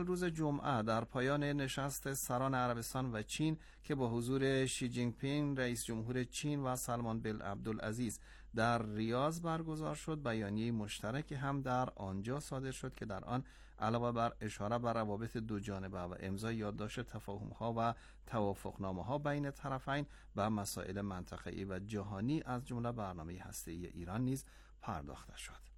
روز جمعه در پایان نشست سران عربستان و چین که با حضور شی جینگ پینگ رئیس جمهور چین و سلمان بن عبدالعزیز در ریاض برگزار شد، بیانیه مشترکی هم در آنجا صادر شد که در آن علاوه بر اشاره بر روابط دو جانبه و امضای یادداشت تفاهم‌ها و توافقنامه‌ها بین طرفین به مسائل منطقه‌ای و جهانی از جمله برنامه هسته‌ای ایران نیز پرداخته شد.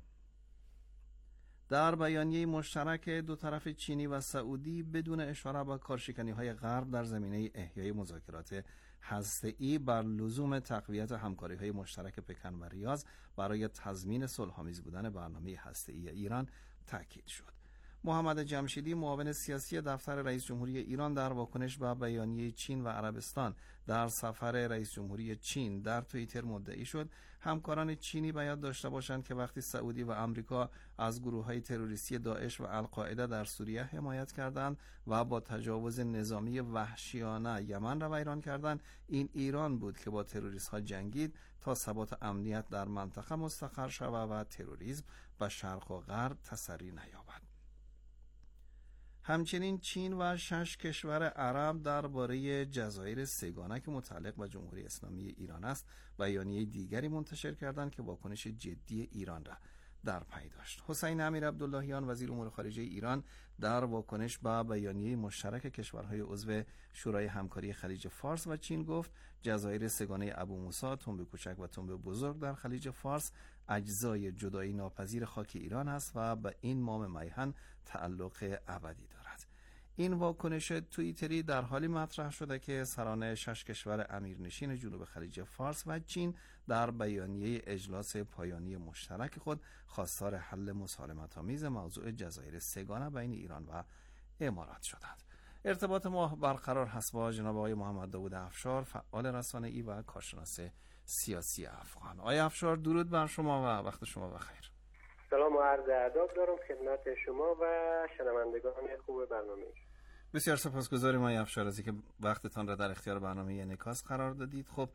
در بیانیه مشترک دو طرف چینی و سعودی بدون اشاره به کارشکنی‌های غرب در زمینه احیای مذاکرات هسته‌ای بر لزوم تقویت همکاری‌های مشترک پکن و ریاض برای تضمین صلح‌آمیز بودن برنامه هسته‌ای ایران تاکید شد. محمد جمشیدی معاون سیاسی دفتر رئیس جمهوری ایران در واکنش به بیانیه چین و عربستان در سفر رئیس جمهوری چین در توییتر مدعی شد همکاران چینی باید داشته باشند که وقتی سعودی و آمریکا از گروه‌های تروریستی داعش و القاعده در سوریه حمایت کردند و با تجاوز نظامی وحشیانه یمن را ویران کردند، این ایران بود که با تروریست‌ها جنگید تا ثبات امنیت در منطقه مستقر شود و تروریسم به شرق و غرب تسری نیابد. همچنین چین و 6 کشور عرب درباره جزایر سه‌گانه که متعلق به جمهوری اسلامی ایران است بیانیه دیگری منتشر کردند که واکنش جدی ایران را در پی داشت. حسین امیر عبداللهیان وزیر امور خارجه ایران در واکنش به بیانیه مشترک کشورهای عضو شورای همکاری خلیج فارس و چین گفت جزایر سه‌گانه ابو موسی، تنب کوچک و تنب بزرگ در خلیج فارس اجزای جدایی ناپذیر خاک ایران است و به این مام میهن تعلق ابدی دارد. این واکنش توییتری در حالی مطرح شده که سران 6 کشور امیرنشین جنوب خلیج فارس و چین در بیانیه اجلاس پایانی مشترک خود خواستار حل مسالمت‌آمیز موضوع جزایر سه‌گانه بین ایران و امارات شدند. ارتباط ما برقرار هست با جناب آقای محمد داوود افشار، فعال رسانه‌ای و کارشناس سیاسی افغان. آقای افشار، درود بر شما و وقت شما بخیر. سلام و عرض ادب دارم خدمت شما و شنوندگان خوب برنامه. بسیار سپاسگزاریم آقای افشار از اینکه وقتتان را در اختیار برنامه انعکاس قرار دادید. خب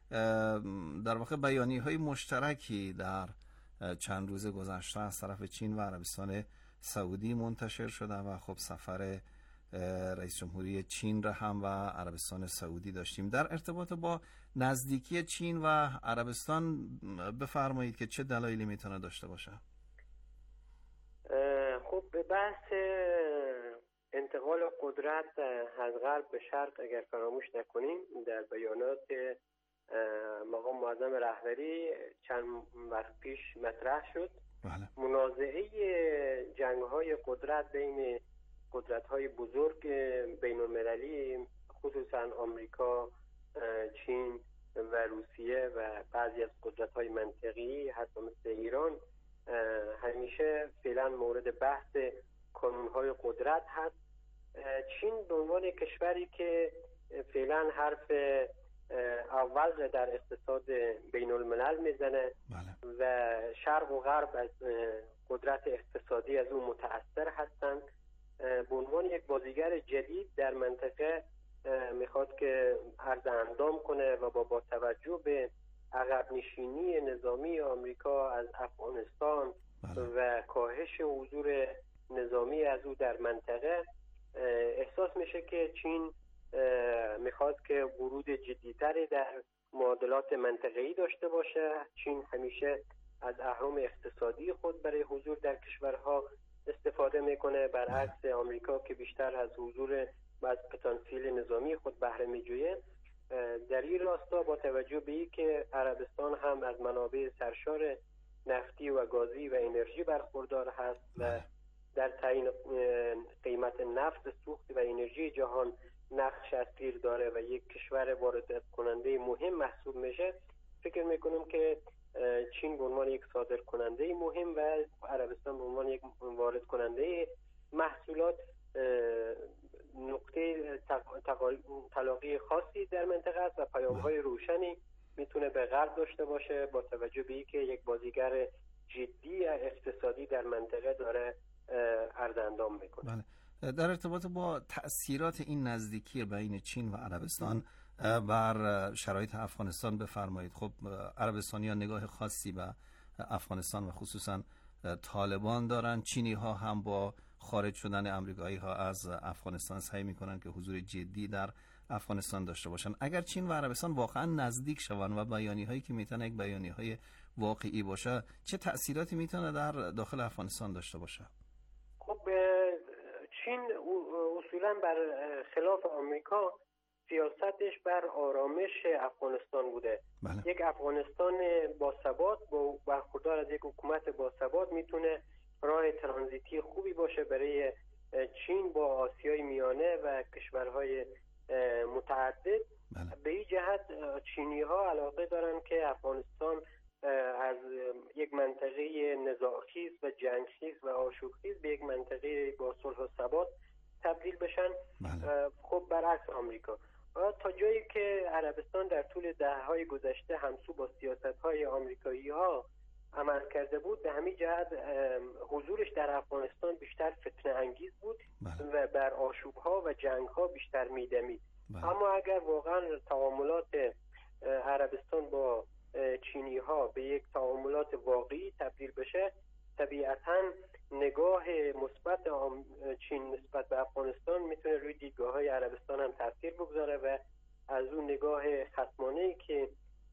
در واقع بیانیه‌های مشترکی در چند روز گذشته از طرف چین و عربستان سعودی منتشر شده و خب سفر رئیس جمهوری چین را هم و عربستان سعودی داشتیم. در ارتباط با نزدیکی چین و عربستان بفرمایید که چه دلایلی میتونه داشته باشه؟ خب به بحث انتقال قدرت از غرب به شرق اگر فراموش نکنیم در بیانات مقام معظم رهبری چند وقت پیش مطرح شد. بله. منازعه جنگ‌های قدرت بین قدرت‌های بزرگ بین المللی خصوصا آمریکا، چین و روسیه و بعضی از قدرت‌های منطقی حتی مثل ایران همیشه فعلا مورد بحث کانون‌های قدرت هست. چین به عنوان کشوری که فعلا حرف اول در اقتصاد بین الملل میزنه بله. و شرق و غرب از قدرت اقتصادی از اون متأثر هستند، به عنوان یک بازیگر جدید در منطقه میخواد که عرض اندام کنه و با توجه به عقب نشینی نظامی آمریکا از افغانستان بله. و کاهش حضور نظامی از او در منطقه احساس میشه که چین میخواد که ورود جدیتری در معادلات منطقه‌ای داشته باشه. چین همیشه از اهرم اقتصادی خود برای حضور در کشورها استفاده میکنه، برعکس آمریکا که بیشتر از حضور و از پتانسیل نظامی خود بهره میجویه. در این راستا با توجه به اینکه عربستان هم از منابع سرشار نفتی و گازی و انرژی برخوردار هست و در تعیین قیمت نفت سوخت و انرژی جهان نقش اصلی داره و یک کشور وارد کننده مهم محسوب میشه، فکر میکنم که چین به عنوان یک صادر کننده مهم و عربستان به عنوان یک وارد کننده محصولات نقطه تلاقی خاصی در منطقه است و پیام‌های روشنی میتونه به غرب داشته باشه با توجه به اینکه یک بازیگر جدی اقتصادی در منطقه داره عرض اندام میکنه. بله. در ارتباط با تأثیرات این نزدیکی بین چین و عربستان بر شرایط افغانستان بفرمایید. خب عربستانی‌ها نگاه خاصی به افغانستان و خصوصا طالبان دارن، چینی ها هم با خارج شدن امریکایی ها از افغانستان سعی میکنن که حضور جدی در افغانستان داشته باشن. اگر چین و عربستان واقعا نزدیک شوند و بیانیه هایی که میتونه یک بیانیه های واقعی باشه، چه تأثیراتی میتونه در داخل افغانستان داشته باشه؟ خب چین اصولا بر خلاف آمریکا سیاستش بر آرامش افغانستان بوده. بله. یک افغانستان باثبات با برخوردار از یک حکومت باثبات میتونه راه ترانزیتی خوبی باشه برای چین با آسیای میانه و کشورهای متعدد. بله. به این جهت چینی ها علاقه دارن که افغانستان از یک منطقه نزاع‌خیز و جنگ‌خیز و آشوب‌خیز به یک منطقه با صلح و ثبات تبدیل بشن. بله. خب برعکس آمریکا، تا جایی که عربستان در طول دهه‌های گذشته همسو با سیاست‌های آمریکایی‌ها عمل کرده بود، به همین جهت حضورش در افغانستان بیشتر فتنه انگیز بود. بله. و بر آشوب‌ها و جنگ‌ها بیشتر می‌دمید. بله. اما اگر واقعا تعاملات عربستان با چینی ها به یک تعاملات واقعی تبدیل بشه، طبیعتاً نگاه مثبت چین نسبت به افغانستان میتونه روی دیدگاه های عربستان هم تاثیر بگذاره و از اون نگاه خصمانه‌ای که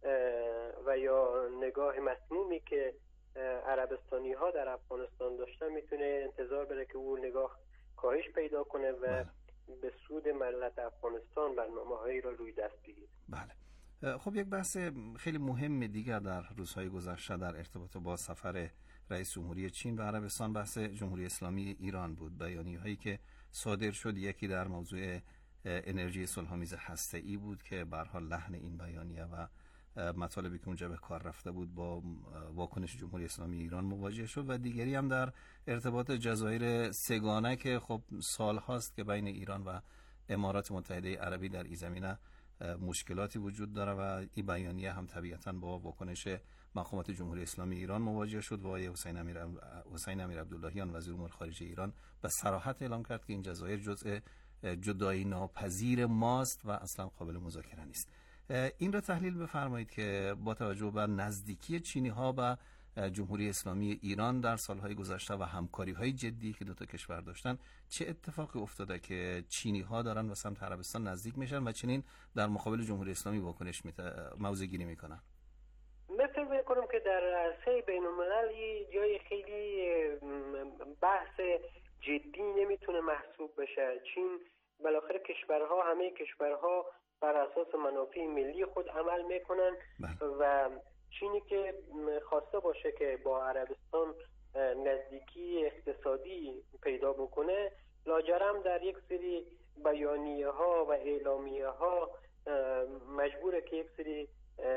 و یا نگاه مسمومی که عربستانی ها در افغانستان داشتن میتونه انتظار بره که اون نگاه کاهش پیدا کنه و به سود ملت افغانستان برنامه‌هایی را روی دست بگیره. بله. خب یک بحث خیلی مهم دیگر در روزهای گذشته در ارتباط با سفر رئیس جمهوری چین به عربستان بحث جمهوری اسلامی ایران بود. بیانیه‌هایی که صادر شد، یکی در موضوع انرژی صلح‌آمیز هسته‌ای بود که به هر حال لحن این بیانیه و مطالبی که اونجا به کار رفته بود با واکنش جمهوری اسلامی ایران مواجه شد، و دیگری هم در ارتباط جزایر سگانه که خب سال هاست که بین ایران و امارات متحده عربی در این زمینه مشکلاتی وجود داره و این بیانیه هم طبیعتاً با واکنش مقامات جمهوری اسلامی ایران مواجه شد و آقای حسین امیر عبداللهیان وزیر امور خارجه ایران به صراحت اعلام کرد که این جزایر جزء جدایی ناپذیر ماست و اصلا قابل مذاکره نیست. این را تحلیل بفرمایید که با توجه به نزدیکی چینی ها به جمهوری اسلامی ایران در سالهای گذشته و همکاری های جدی که دو تا کشور داشتن، چه اتفاقی افتاده که چینی ها دارن به سمت عربستان نزدیک میشن و چنین در مقابل جمهوری اسلامی واکنش موضع گیری میکنن؟ من فکر میکنم که در عرصه بین‌المللی جای خیلی بحث جدی نمیتونه محسوب بشه. چین بالاخره همه کشورها بر اساس منافع ملی خود عمل میکنن و چینی که خواسته باشه که با عربستان نزدیکی اقتصادی پیدا بکنه، لاجرم در یک سری بیانیه ها و اعلامیه ها مجبوره که یک سری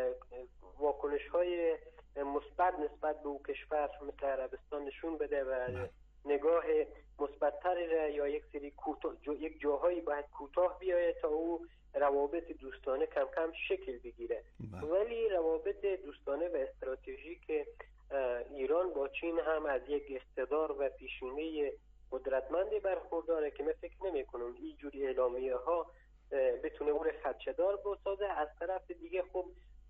واکنش های مثبت نسبت به او کشور مثل عربستان نشون بده و نگاه مثبت‌تری را یا یک سری یک جاهایی باید کوتاه بیاید تا او روابط دوستانه کم کم شکل بگیره. ولی روابط دوستانه و استراتژیک ایران با چین هم از یک اقتدار و پیشینه قدرتمندی برخورداره که من فکر نمی کنم اینجوری اعلامیه ها بتونه او را خدشه‌دار بسازه. از طرف دیگه خب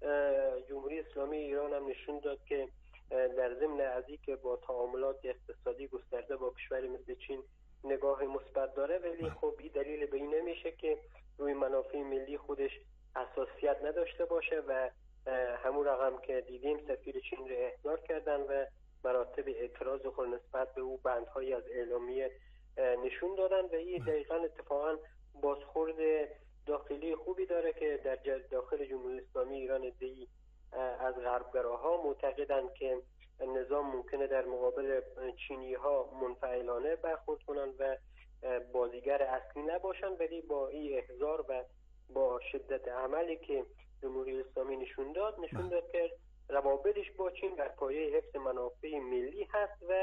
جمهوری اسلامی ایران هم نشون داد که در ضمن از اینکه با تعاملات اقتصادی گسترده با کشوری مثل چین نگاه مثبت داره، ولی خب این دلیل به این نمیشه که روی منافع ملی خودش حساسیت نداشته باشه و همون رقم که دیدیم سفیر چین رو احضار کردن و مراتب اعتراض خود نسبت به او بندهایی از اعلامیه نشون دادن و این دقیقاً اتفاقاً بازخورد داخلی خوبی داره که در داخل جمهوری اسلامی ایران عده‌ای از غربگراها معتقدند که نظام ممکنه در مقابل چینی ها منفعلانه برخورد کنن و بازیگر اصلی نباشن، ولی با این احضار و با شدت عملی که جمهوری اسلامی نشون داد که روابطش با چین بر پایه حفظ منافع ملی هست و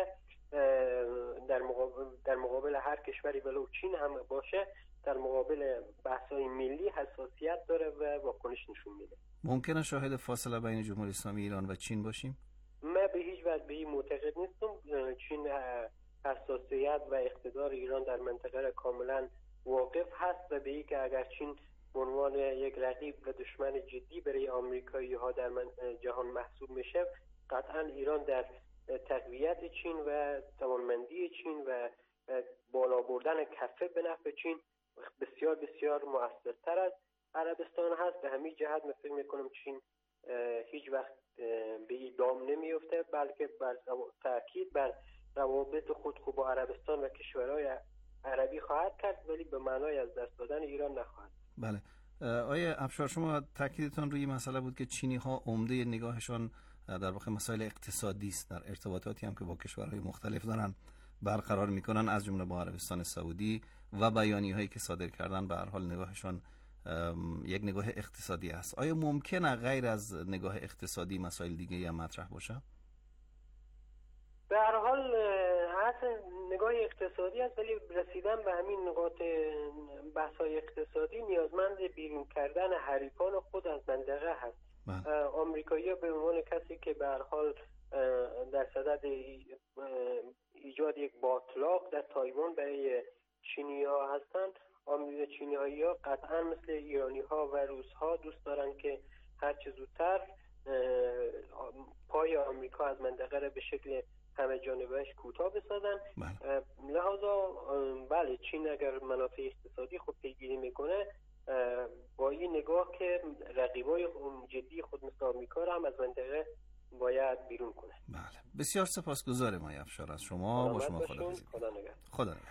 در مقابل هر کشوری ولو چین هم باشه در مقابل بحث‌های ملی حساسیت داره و واکنش نشون میده. ممکنه شاهد فاصله بین جمهوری اسلامی ایران و چین باشیم؟ من به هیچ وجه به این معتقد نیستم. چین حساسیت و اقتدار ایران در منطقه را کاملا واقف هست و به این که اگر چین به عنوان یک رقیب و دشمن جدی برای آمریکایی ها در جهان محسوب میشه، قطعا ایران در تقویت چین و توانمندی چین و بالا بردن کفه به نفع چین بسیار بسیار مؤثرتر از عربستان هست. به همین جهت من فکر میکنم چین هیچ وقت به این دام نمیفته، بلکه بر تاکید بر روابط خود با عربستان و کشورهای عربی خواهد کرد، ولی به معنای از دست دادن ایران نخواهد. بله آیه افشار، شما تاکیدتان روی مسئله بود که چینی ها عمده نگاهشان در واقع مسائل اقتصادی است، در ارتباطاتی هم که با کشورهای مختلف دارن برقرار میکنن، از جمله با عربستان سعودی، و بیانیه‌هایی که صادر کردن به هر حال نگاهشان یک نگاه اقتصادی است. آیا ممکنه غیر از نگاه اقتصادی مسائل دیگه‌ای هم مطرح باشه؟ به هر حال اصلا نگاه اقتصادی است، ولی رسیدن به همین نقاط بحث‌های اقتصادی نیازمند بیرون کردن حریفان خود از منطقه هست. آمریکایی‌ها به عنوان کسی که به هر حال در صدد ایجاد یک باطلاق در تایوان برای چینی‌ها هستند، چینی‌ها قطعا مثل ایرانی‌ها و روس‌ها دوست دارن که هر چه زودتر پای آمریکا از منطقه را به شکل همه جانبه‌اش کوتاه بسازن. لحاظا بله، چین اگر منافع اقتصادی خود پیگیری میکنه، با این نگاه که رقیبای جدی خود مثل آمریکا را هم از منطقه باید بیرون کنه. بله، بسیار سپاسگزارم آقای افشار از شما. با شما خداحافظی. خدا نگهدار.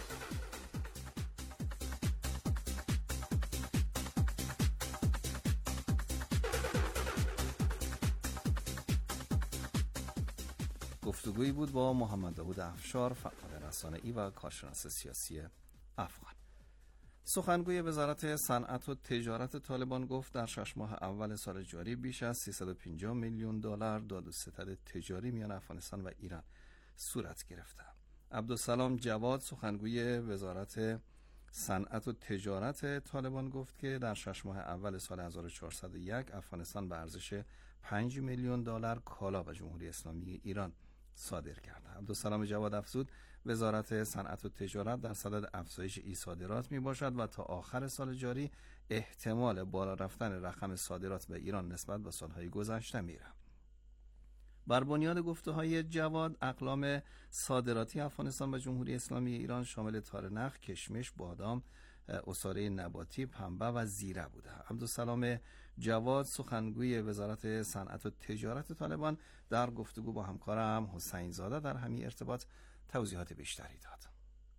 گفتگویی بود با محمد داوود افشار، فعال رسانه‌ای و کارشناس سیاسی افغان. سخنگوی وزارت صنعت و تجارت طالبان گفت در 6 ماه اول سال جاری بیش از 350 میلیون دلار داد و ستد تجاری میان افغانستان و ایران صورت گرفته. عبدالسلام جواد، سخنگوی وزارت صنعت و تجارت طالبان گفت که در 6 ماه اول سال 1401 افغانستان به ارزش 5 میلیون دلار کالا به جمهوری اسلامی ایران صادر کرده. عبدالسلام جواد افزود وزارت صنعت و تجارت در صدد افزایش این صادرات می باشد و تا آخر سال جاری احتمال بالا رفتن رقم صادرات به ایران نسبت به سالهای گذشته میره. بر بنیاد گفته‌های جواد، اقلام صادراتی افغانستان به جمهوری اسلامی ایران شامل تارنخ، کشمش، بادام، عصاره نباتی، پنبه و زیره بوده. عبدالسلام جواد، سخنگوی وزارت صنعت و تجارت طالبان، در گفتگو با همکارم حسین زاده در همین ارتباط توضیحات بیشتری داد.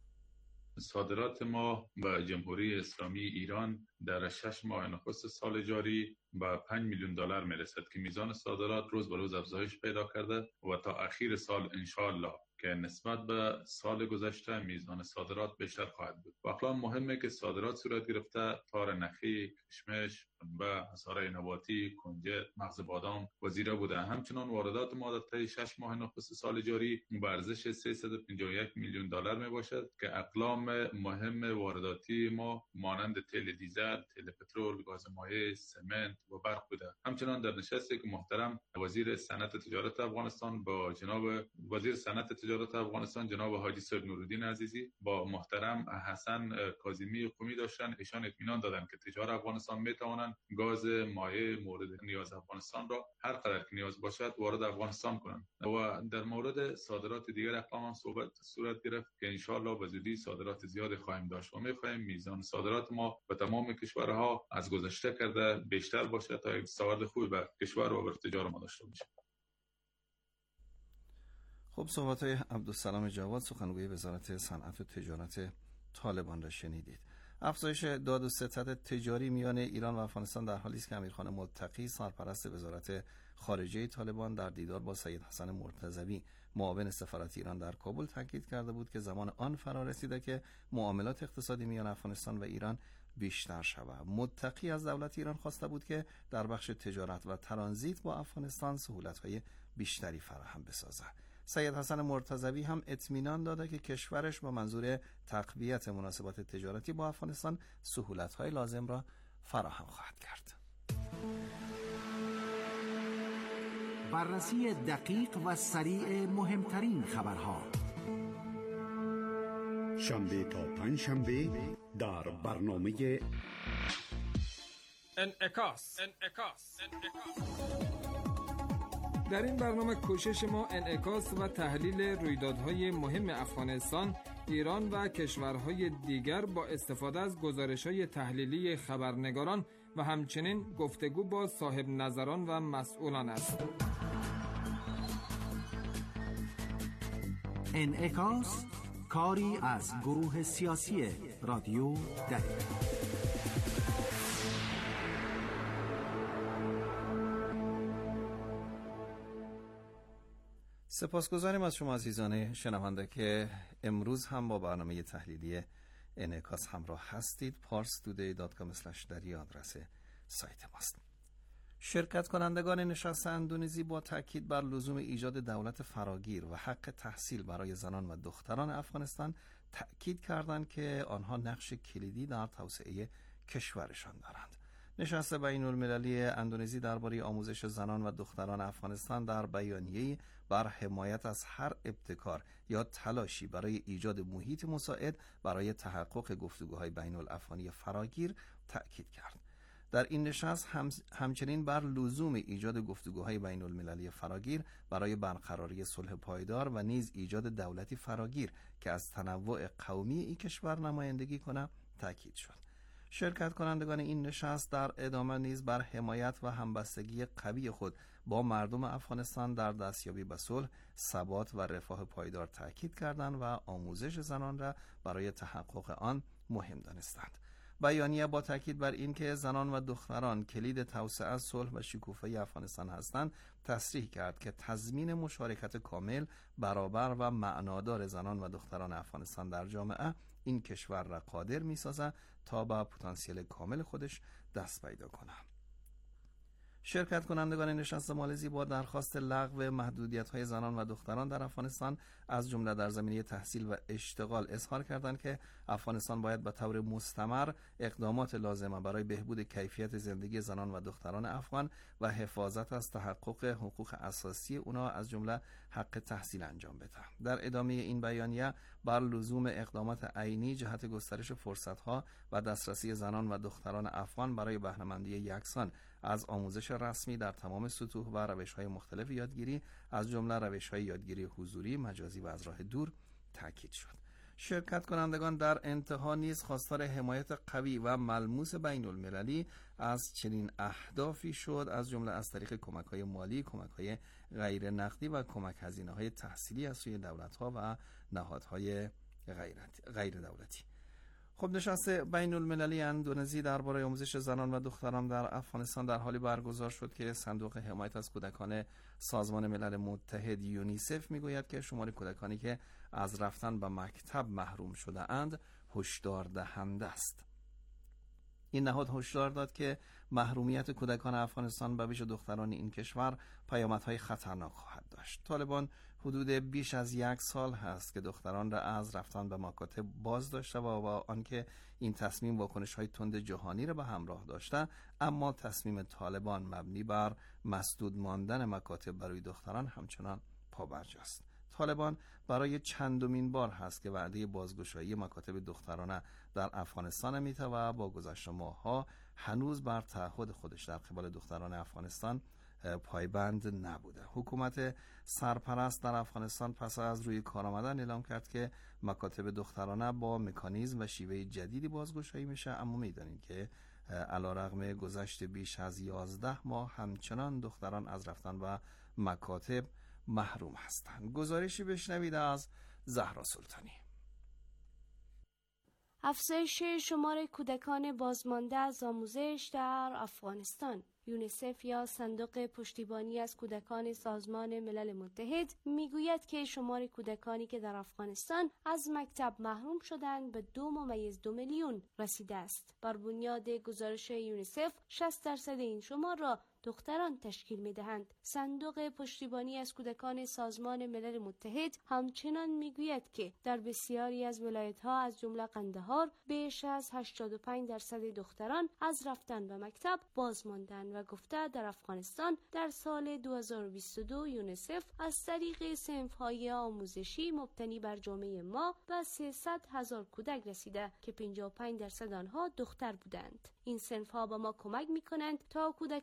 صادرات ما به جمهوری اسلامی ایران در 6 ماه نخست سال جاری به 5 میلیون دلار میرسد که میزان صادرات روز به روز افزایش پیدا کرده و تا اخیر سال انشاءالله که نسبت به سال گذشته میزان صادرات بیشتر خواهد بود. و اقلام مهمه که صادرات صورت گرفته تار نخی، کشمش، پنبه، عصاره نباتی، کنجد، مغز بادام و زیره بوده. همچنان واردات ما در طی 6 ماه نخست سال جاری به ارزش 351 میلیون دلار می باشد که اقلام مهم وارداتی ما مانند تیل دیزل، تیل پترول، گاز مایع، سمنت و برق بوده. همچنان در نشستی که محترم وزیر صنعت تجارت افغانستان با جناب وزیر صنعت تجارت افغانستان جناب حاجی صاحب نورالدین عزیزی با محترم حسن کاظمی قمی داشتن، ایشان اطمینان دادند که تجار افغانستان میتوانند گاز مایع مورد نیاز افغانستان را هر قدر که نیاز باشد وارد افغانستان کنند. و در مورد صادرات دیگر اقلام هم صورت گرفت که ان شاء الله به زودی صادرات زیاد خواهیم داشت و می‌خواهیم میزان صادرات ما به تمام کشورها از گذشته کرده بیشتر باشه تا یک سواد خوبی به کشور و به تجار ما داشته باشیم. خب، صحبت‌های عبدالسلام جواد، سخنگوی وزارت صنعت و تجارت طالبان را شنیدید. افزایش داد و ستد تجاری میان ایران و افغانستان در حالی است که امیرخان متقی، سرپرست وزارت خارجه طالبان، در دیدار با سید حسن مرتضوی، معاون سفارت ایران در کابل، تاکید کرده بود که زمان آن فرا رسیده که معاملات اقتصادی میان افغانستان و ایران بیشتر شود. متقی از دولت ایران خواسته بود که در بخش تجارت و ترانزیت با افغانستان سهولت‌های بیشتری فراهم بسازد. سید حسن مرتضوی هم اطمینان داده که کشورش با منظور تقویت مناسبات تجارتی با افغانستان سهولت‌های لازم را فراهم خواهد کرد. بررسی دقیق و سریع مهمترین خبرها، شنبه تا پنجشنبه در برنامه انعکاس. در این برنامه کوشش ما انعکاس و تحلیل رویدادهای مهم افغانستان، ایران و کشورهای دیگر با استفاده از گزارش‌های تحلیلی خبرنگاران و همچنین گفتگو با صاحب نظران و مسئولان است. انعکاس، کاری از گروه سیاسی رادیو دری. سپاسگزاریم از شما عزیزان شنونده که امروز هم با برنامه تحلیلی انعکاس همراه هستید. parstoday.com/dari آدرس سایت ماست. شرکت کنندگان نشست اندونزی با تاکید بر لزوم ایجاد دولت فراگیر و حق تحصیل برای زنان و دختران افغانستان تاکید کردند که آنها نقش کلیدی در توسعه کشورشان دارند. نشست بین‌المللی اندونزی درباره آموزش زنان و دختران افغانستان در بیانیه‌ای بر حمایت از هر ابتکار یا تلاشی برای ایجاد محیط مساعد برای تحقق گفتگوهای بین‌الافغانی فراگیر تأکید کرد. در این نشست همچنین بر لزوم ایجاد گفتگوهای بین‌المللی فراگیر برای برقراری صلح پایدار و نیز ایجاد دولتی فراگیر که از تنوع قومی این کشور نمایندگی کنه تأکید شد. شرکت کنندگان این نشست در ادامه نیز بر حمایت و همبستگی قوی خود با مردم افغانستان در دستیابی به صلح، ثبات و رفاه پایدار تأکید کردند و آموزش زنان را برای تحقق آن مهم دانستند. بیانیه با تاکید بر این که زنان و دختران کلید توسعه، صلح و شکوفایی افغانستان هستند، تصریح کرد که تضمین مشارکت کامل، برابر و معنادار زنان و دختران افغانستان در جامعه این کشور را قادر می‌سازد تا به پتانسیل کامل خودش دست پیدا کنه. شرکت کنندگان نشست مالزی با درخواست لغو محدودیت‌های زنان و دختران در افغانستان از جمله در زمینه تحصیل و اشتغال اظهار کردند که افغانستان باید به طور مستمر اقدامات لازمه برای بهبود کیفیت زندگی زنان و دختران افغان و حفاظت از تحقق حقوق اساسی اونا از جمله حق تحصیل انجام بده. در ادامه این بیانیه بر لزوم اقدامات عینی جهت گسترش فرصت‌ها و دسترسی زنان و دختران افغان برای بهره‌مندی یکسان از آموزش رسمی در تمام سطوح و روش‌های مختلف یادگیری از جمله روش‌های یادگیری حضوری، مجازی و از راه دور تاکید شد. شرکت کنندگان در انتها نیز خواستار حمایت قوی و ملموس بین‌المللی از چنین اهدافی شد، از جمله از طریق کمک‌های مالی، کمک‌های غیر نقدی و کمک هزینه‌های تحصیلی از سوی دولت‌ها و نهادهای غیر دولتی. خب نشست بین‌المللی اندونزی درباره آموزش زنان و دختران در افغانستان در حالی برگزار شد که صندوق حمایت از کودکان سازمان ملل متحد یونیسف میگوید که شمار کودکانی که از رفتن به مکتب محروم شده اند هشدار دهنده است. این نهاد هشدار داد که محرومیت کودکان افغانستان به ویژه دختران این کشور پیامدهای خطرناک خواهد داشت. طالبان حدود بیش از 1 سال هست که دختران را از رفتن به مکاتب باز داشته و آنکه این تصمیم واکنش‌های تند جهانی را به همراه داشته، اما تصمیم طالبان مبنی بر مسدود ماندن مکاتب برای دختران همچنان پابرجاست. طالبان برای چندمین بار هست که وعده بازگشایی مکاتب دخترانه در افغانستان میده و با گذشت ماه‌ها هنوز بر تعهد خودش در قبال دختران افغانستان پایبند نبوده. حکومت سرپرست در افغانستان پس از روی کار آمدن اعلام کرد که مکاتب دخترانه با مکانیزم و شیوه جدیدی بازگشایی میشه، اما میدانید که علیرغم گذشت بیش از 11 ماه همچنان دختران از رفتن به مکاتب محروم هستند. گزارشی بشنوید از زهرا سلطانی. افزایش شمار کودکان بازمانده از آموزش در افغانستان. یونیسف یا صندوق پشتیبانی از کودکان سازمان ملل متحد میگوید که شمار کودکانی که در افغانستان از مکتب محروم شدند به 2.2 میلیون رسیده است. بر بنیاد گزارش یونیسف 60% این شمار را دختران تشکیل می‌دهند. صندوق پشتیبانی از کودکان سازمان ملل متحد همچنان میگوید که در بسیاری از ولایت‌ها از جمله قندهار بیش از 85% دختران از رفتن به مکتب باز ماندند و گفته در افغانستان در سال 2022 یونیسف از طریق صنف‌های آموزشی مبتنی بر جامعه ما به 300,000 کودک رسیده که 55% آنها دختر بودند. این صنف‌ها به ما کمک می‌کنند تا کودکانی که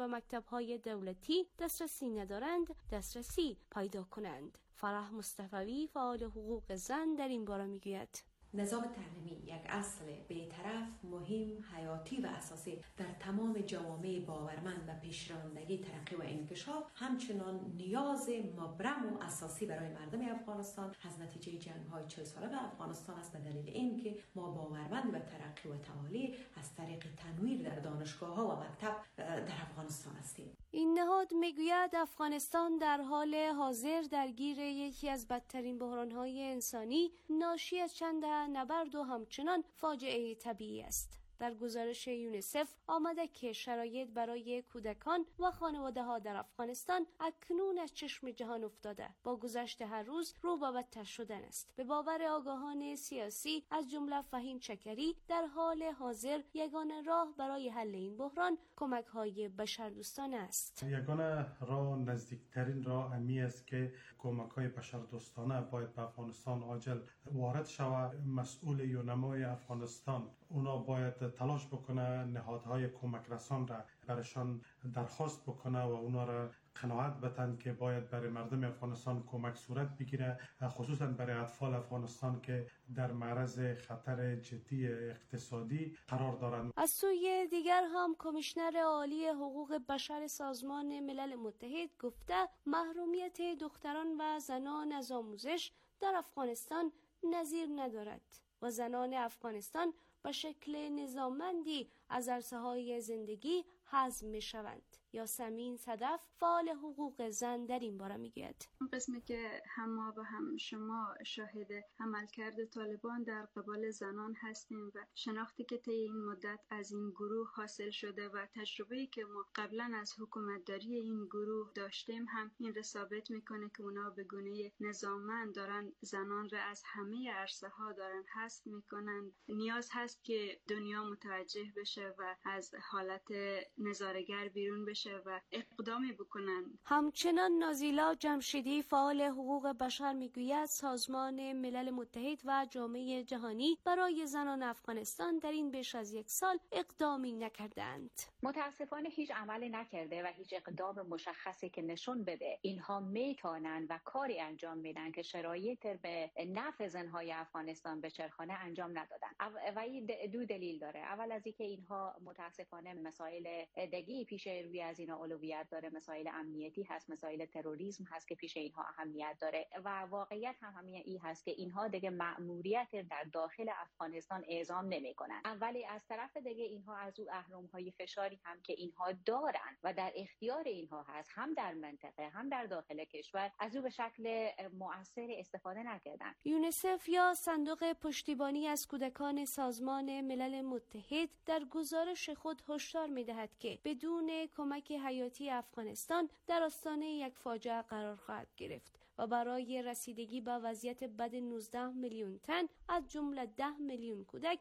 به مکتب‌های دولتی دسترسی ندارند دسترسی پیدا کنند. فرح مصطفی فعال حقوق زن در این باره میگوید: نظام تعلیمی یک اصل بی‌طرف، مهم، حیاتی و اساسی در تمام جوامع باورمند به پیشرفتگی، ترقی و انکشاف، همچنان نیاز مبرم و اساسی برای مردم افغانستان از نتیجه جنگ‌های 40 ساله به افغانستان است، به دلیل اینکه ما باورمند به ترقی و تعالی از طریق تنویر در دانشگاه‌ها و مکتب در افغانستان هستیم. این نهاد میگوید افغانستان در حال حاضر درگیر یکی از بدترین بحران‌های انسانی ناشی از چند نبرد و همچنان فاجعه طبیعی است. در گزارش یونیسف آمده که شرایط برای کودکان و خانواده‌ها در افغانستان اکنون از چشم جهان افتاده، با گذشت هر روز رو به بدتر شدن است. به باور آگاهان سیاسی از جمله فهیم شکری، در حال حاضر یگانه راه برای حل این بحران کمک‌های بشردوستانه است. یگانه راه، نزدیکترین راه امی است که کمک‌های بشردوستانه باید به افغانستان عاجل وارد شود. مسئول یونمای افغانستان اونا باید تلاش بکنه نهادهای کمک رسان را برشان درخواست بکنه و اونا را قناعت بدن که باید برای مردم افغانستان کمک صورت بگیره، خصوصا برای اطفال افغانستان که در معرض خطر جدی اقتصادی قرار دارند. از سوی دیگر هم کمیشنر عالی حقوق بشر سازمان ملل متحد گفته محرومیت دختران و زنان از آموزش در افغانستان نظیر ندارد و زنان افغانستان به شکل نظاممندی از عرصه‌های زندگی حذف می‌شوند. یاسمین صدف فعال حقوق زن در این باره میگوید: اون قسمی که هم ما و هم شما شاهد عملکرد طالبان در قبال زنان هستیم و شناختی که طی این مدت از این گروه حاصل شده و تجربه‌ای که ما قبلا از حکومتداری این گروه داشتیم هم این را ثابت میکنه که اونا به گونه نظاممند دارن زنان را از همه عرصه‌ها دارن حذف میکنن. نیاز هست که دنیا متوجه بشه و از حالت نظاره‌گر بیرون بشه و اقدامی بکنن. همچنان نازیلا جمشیدی فعال حقوق بشر میگوید سازمان ملل متحد و جامعه جهانی برای زنان افغانستان در این بیش از یک سال اقدامی نکردند. متاسفانه هیچ عملی نکرده و هیچ اقدام مشخصی که نشون بده اینها میتونن و کاری انجام میدن که شرایط به نفع زنهای افغانستان به چرخانه انجام ندادن. و این دو دلیل داره. اول از اینکه اینها متاسفانه مسائل دیگه پیش روی از اینا اولویت داره، مسائل امنیتی هست، مسائل تروریسم هست که پیش اینها اهمیت داره و واقعیت هم همین این هست که اینها دیگه مأموریت در داخل افغانستان اعزام نمیکنن. ولی از طرف دیگه اینها از او اهرم‌های فشاری هم که اینها دارن و در اختیار اینها هست، هم در منطقه هم در داخل کشور، از او به شکل مؤثر استفاده نکردن. یونیسف یا صندوق پشتیبانی از کودکان سازمان ملل متحد در گزارش خود هشدار می‌دهد که بدون کمک حیاتی افغانستان در آستانه یک فاجعه قرار خواهد گرفت و برای رسیدگی به وضعیت بد 19 میلیون تن از جمله 10 میلیون کودک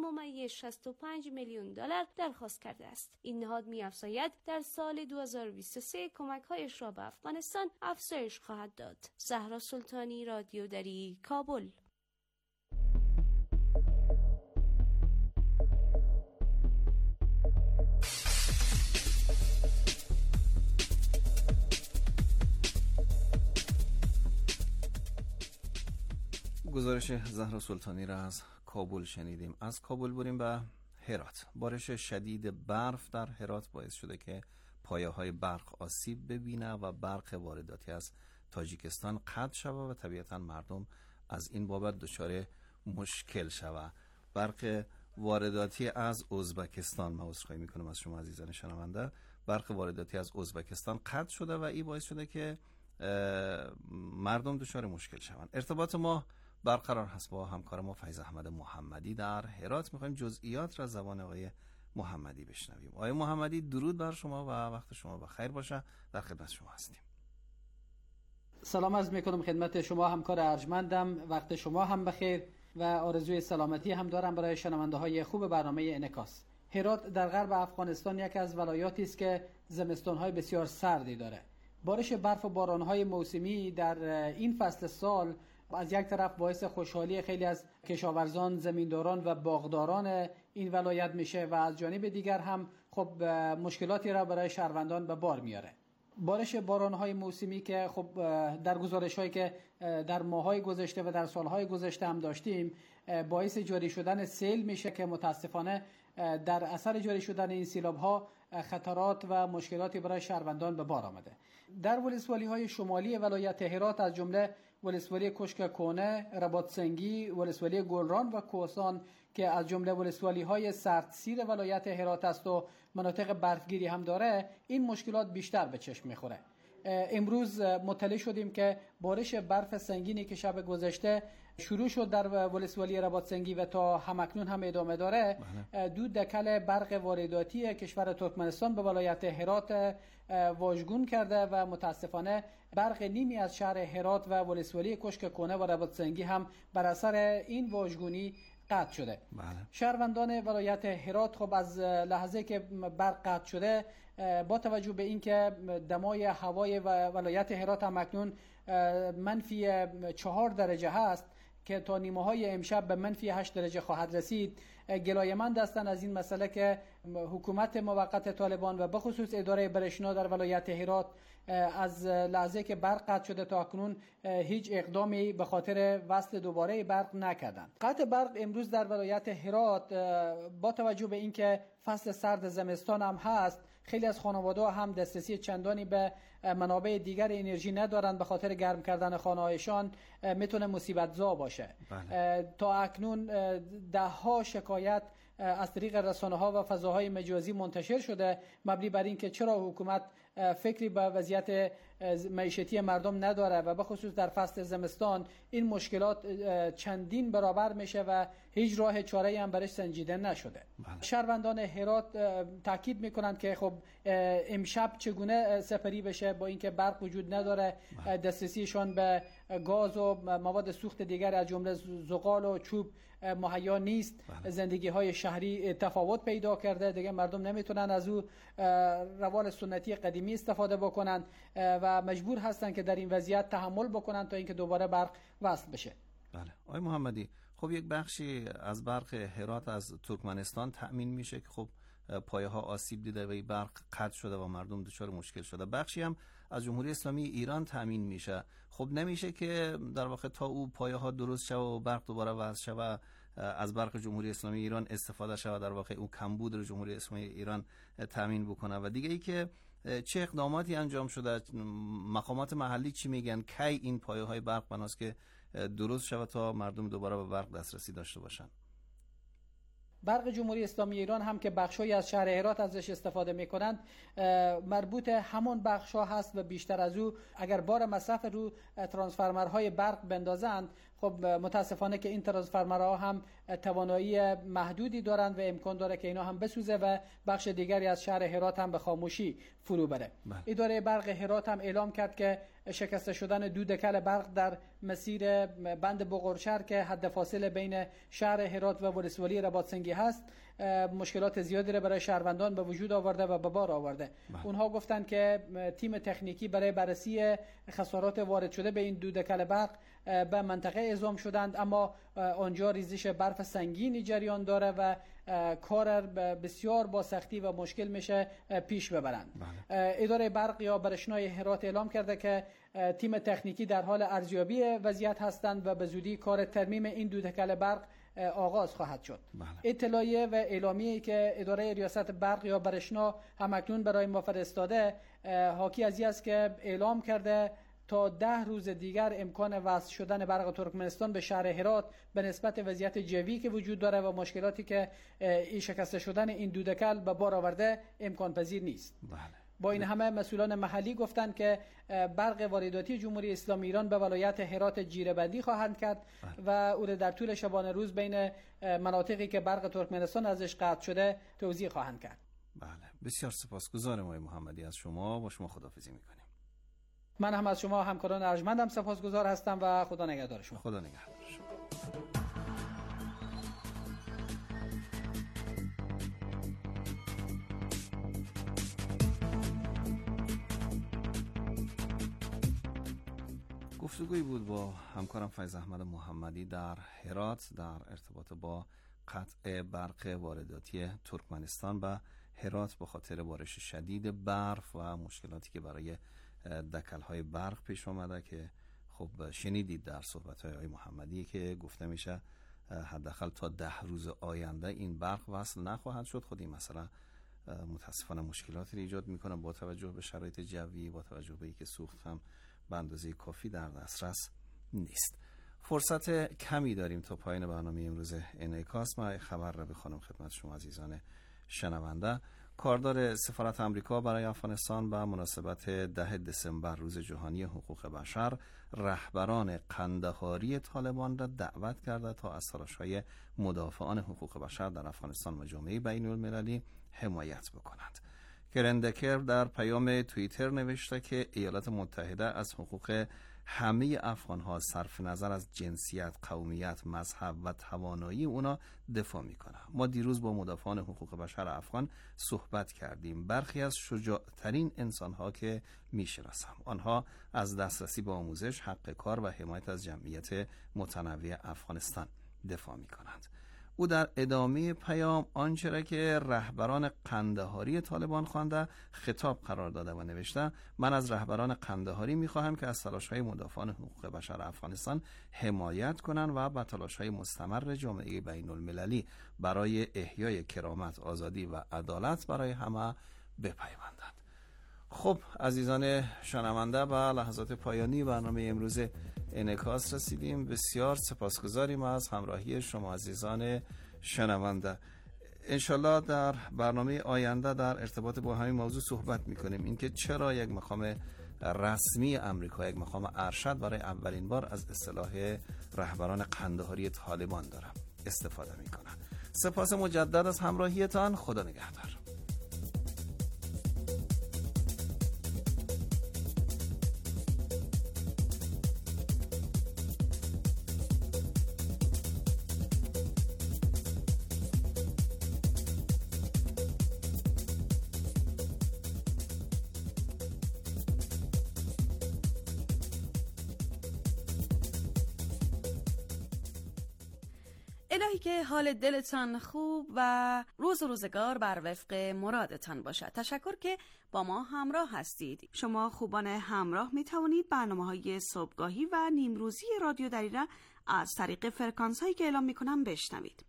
1.65 میلیون دلار درخواست کرده است. این نهاد می‌افزاید در سال 2023 کمک‌هایش را به افغانستان افزایش خواهد داد. زهرا سلطانی، رادیو دری، کابل. گزارش زهرا سلطانی را از کابل شنیدیم. از کابل بریم به هرات. بارش شدید برف در هرات باعث شده که پایه‌های برق آسیب ببینه و برق وارداتی از تاجیکستان قطع شود و طبیعتاً مردم از این بابت دچار مشکل شود. برق وارداتی از ازبکستان، من عذرخواهی میکنم از شما عزیزان شنونده، برق وارداتی از ازبکستان قطع شده و این باعث شده که مردم دچار مشکل شوند. ارتباط ما برقرار هست با همکار ما فیض احمد محمدی در هرات. میخوایم جزئیات را زبان آقای محمدی بشنویم. آقای محمدی درود بر شما و وقت شما بخیر باشه. در خدمت شما هستیم. سلام عرض میکنم خدمت شما همکار ارجمندم، وقت شما هم بخیر و آرزوی سلامتی هم دارم برای شنونده های خوب برنامه انعکاس. هرات در غرب افغانستان یکی از ولایاتی است که زمستان های بسیار سردی داره. بارش برف و باران های موسمی در این فصل سال از یک طرف باعث خوشحالی خیلی از کشاورزان، زمینداران و باغداران این ولایت میشه و از جانب دیگر هم خب مشکلاتی را برای شهروندان به بار میاره. بارش باران‌های موسمی که خب در گزارش‌هایی که در ماه‌های گذشته و در سال‌های گذشته هم داشتیم باعث جاری شدن سیل میشه که متاسفانه در اثر جاری شدن این سیلاب‌ها خطرات و مشکلاتی برای شهروندان به بار آمده. در ولسوالی‌های شمالی ولایت هرات از جمله ولسوالی کشک کونه، رباطسنگی، ولسوالی گلران و کوهستان که از جمله ولسوالی‌های سردسیر ولایت هرات است و مناطق برفگیری هم داره، این مشکلات بیشتر به چشم می‌خوره. امروز مطلع شدیم که بارش برف سنگینی که شب گذشته شروع شد در ولسوالی رباطسنگی و تا همکنون هم ادامه داره، دو دکل برق وارداتی کشور ترکمنستان به ولایت هرات واژگون کرده و متاسفانه برق نیمی از شهر هرات و ولسوالی کشک کونه و رباطسنگی هم بر اثر این واژگونی قطع شده. شهروندان ولایت هرات خب از لحظه که برق قطع شده با توجه به اینکه دمای هوای ولایت هرات هم اکنون -4 درجه هست که تا نیمه های امشب به -8 درجه خواهد رسید، گلایه‌مند هستند از این مسئله که حکومت موقت طالبان و بخصوص اداره برشنا در ولایت هرات از لحظه که برق قطع شده تا اکنون هیچ اقدامی به خاطر وصل دوباره برق نکردند. قطع برق امروز در ولایت هرات با توجه به اینکه فصل سرد زمستان هم هست، خیلی از خانواده‌ها هم دسترسی چندانی به منابع دیگر انرژی ندارند، به خاطر گرم کردن خانه‌هایشان میتونه مصیبت زا باشه. تا اکنون ده‌ها شکایت از طریق رسانه‌ها و فضاهای مجازی منتشر شده مبنی بر این که چرا حکومت فکری به وضعیت معیشتی مردم نداره و به خصوص در فصل زمستان این مشکلات چندین برابر میشه و هیچ راه چاره‌ای هم برش سنجیده نشده. شهروندان هرات تاکید میکنند که خب امشب چگونه سپری بشه با اینکه برق وجود نداره، دسترسیشان به گاز و مواد سوخت دیگر از جمله زغال و چوب مهیا نیست. زندگی های شهری تفاوت پیدا کرده، دیگه مردم نمیتونن از او روال سنتی قدیمی استفاده بکنن و مجبور هستن که در این وضعیت تحمل بکنن تا اینکه دوباره برق وصل بشه. بله آقای محمدی، خب یک بخشی از برق هرات از ترکمنستان تأمین میشه که خب پایه ها آسیب دیده و برق قطع شده و مردم دچار مشکل شده. بخشی هم از جمهوری اسلامی ایران تأمین میشه. خب نمیشه که در واقع تا او پایه ها درست شود و برق دوباره وصل شود از برق جمهوری اسلامی ایران استفاده شود، در واقع او کمبود رو جمهوری اسلامی ایران تأمین بکنه. و دیگه ای که چه اقداماتی انجام شده، مقامات محلی چی میگن، کی این پایه های برق بناست که درست شود تا مردم دوباره به برق دسترسی داشته باشن؟ برق جمهوری اسلامی ایران هم که بخشایی از شهر هرات ازش استفاده میکنند مربوط همون بخشا هست و بیشتر از او اگر بار مصرف رو ترانسفورمرهای برق بندازند، خب متاسفانه که این ترانسفورمرها هم توانایی محدودی دارند و امکان داره که اینا هم بسوزه و بخش دیگری از شهر هرات هم به خاموشی فرو بره. اداره برق هرات هم اعلام کرد که شکسته شدن دو دکل برق در مسیر بند بغرشهر که حد فاصله بین شهر هرات و ولسوالی رباطسنگی هست مشکلات زیادی را برای شهروندان به وجود آورده و به بار آورده. اونها گفتند که تیم تکنیکی برای بررسی خسارات وارد شده به این دو دکل برق به منطقه اعزام شدند، اما آنجا ریزش برف سنگینی جریان داره و کار بسیار با سختی و مشکل میشه پیش ببرند. اداره برق یا برشنای هرات اعلام کرده که تیم تکنیکی در حال ارزیابی وضعیت هستند و به زودی کار ترمیم این دو دکل برق آغاز خواهد شد. اطلاعیه و اعلامیه‌ای که اداره ریاست برق یا برشنا همکنون برای ما فرستاده حاکی از این است که اعلام کرده تا 10 روز دیگر امکان وصل شدن برق ترکمنستان به شهر هرات به نسبت وضعیت جوی که وجود داره و مشکلاتی که این شکسته شدن این دو دکل به بار آورده امکان پذیر نیست. با این همه مسئولان محلی گفتند که برق وارداتی جمهوری اسلامی ایران به ولایت هرات جیره‌بندی خواهند کرد و او در طول شبانه روز بین مناطقی که برق ترکمنستان ازش قطع شده توزیع خواهند کرد. بله، بسیار سپاسگزارم آقای محمدی از شما. با شما خداحافظی می‌کنیم. من هم از شما همکاران ارجمندم سپاسگزار هستم و خدا نگهدار شما. خدا نگهدار شما. گفتگویی بود با همکارم فیض احمد محمدی در هرات در ارتباط با قطع برق وارداتی ترکمنستان و هرات به خاطر بارش شدید برف و مشکلاتی که برای دکل‌های برق پیش آمده که خب شنیدید در صحبت‌های آقای محمدی که گفته میشه حداقل تا 10 روز آینده این برق وصل نخواهد شد. خود این مسئله متاسفانه مشکلاتی ایجاد میکنه با توجه به شرایط جوی، با توجه به اینکه سوخت هم به اندازه کافی در دسترس نیست. فرصت کمی داریم تا پایان برنامه امروز انعکاس. ما خبر را بخوانم خدمت شما عزیزان شنونده. کاردار سفارت آمریکا برای افغانستان به مناسبت 10 دسامبر روز جهانی حقوق بشر رهبران قندهاری طالبان را دعوت کرده تا از تلاش‌های مدافعان حقوق بشر در افغانستان و جامعه بین‌المللی حمایت بکنند. کرندکر در پیام توییتر نوشته که ایالات متحده از حقوق همه افغان‌ها صرف نظر از جنسیت، قومیت، مذهب و توانایی اونا دفاع میکنه. ما دیروز با مدافعان حقوق بشر افغان صحبت کردیم. برخی از شجاعترین انسان‌ها که میشناسم، آنها از دسترسی به آموزش، حق کار و حمایت از جمعیت متنوع افغانستان دفاع میکنند. او در ادامه پیام آنچه را که رهبران قندهاری طالبان خوانده خطاب قرار داده و نوشته: من از رهبران قندهاری میخواهم که از تلاش‌های مدافعان حقوق بشر افغانستان حمایت کنند و به تلاش‌های مستمر جامعه بین‌المللی برای احیای کرامت، آزادی و عدالت برای همه بپیوندند. خب عزیزان شنونده، به لحظات پایانی برنامه امروز انعکاس رسیدیم. بسیار سپاسگزاریم از همراهی شما عزیزان شنونده. انشالله در برنامه آینده در ارتباط با همین موضوع صحبت میکنیم، اینکه چرا یک مقام رسمی امریکا، یک مقام ارشد برای اولین بار از اصطلاح رهبران قندهاری طالبان داره استفاده میکنه. سپاس مجدد از همراهیتان. خدا نگهدار. الهی که حال دلتان خوب و روز و روزگار بر وفق مرادتان باشد. تشکر که با ما همراه هستید. شما خوبان همراه می توانید برنامه‌های صبحگاهی و نیمروزی رادیو دریره از طریق فرکانس هایی که اعلام می کنم بشنوید.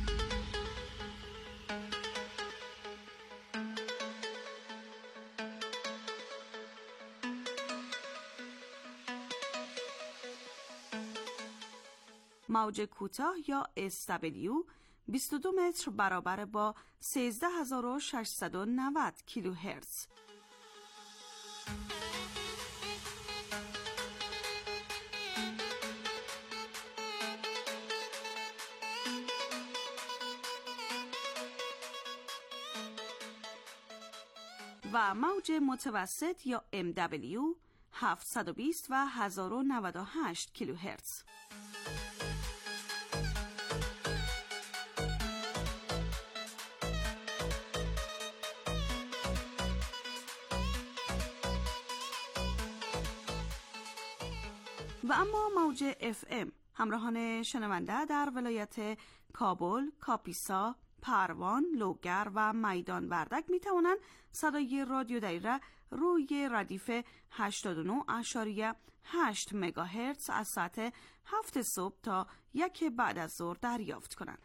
موج کوتاه یا SW 22 متر برابر با 13690 کیلوهرتز. و موج متوسط یا MW 720 و 1098 کیلوهرتز. و اما موج FM همراهان شنونده در ولایت کابل، کاپیسا، پروان، لوگر و میدان وردک می توانند صدای رادیو دریره روی ردیف 89.8 مگاهرتز از ساعت 7 صبح تا 1 بعد از ظهر دریافت کنند.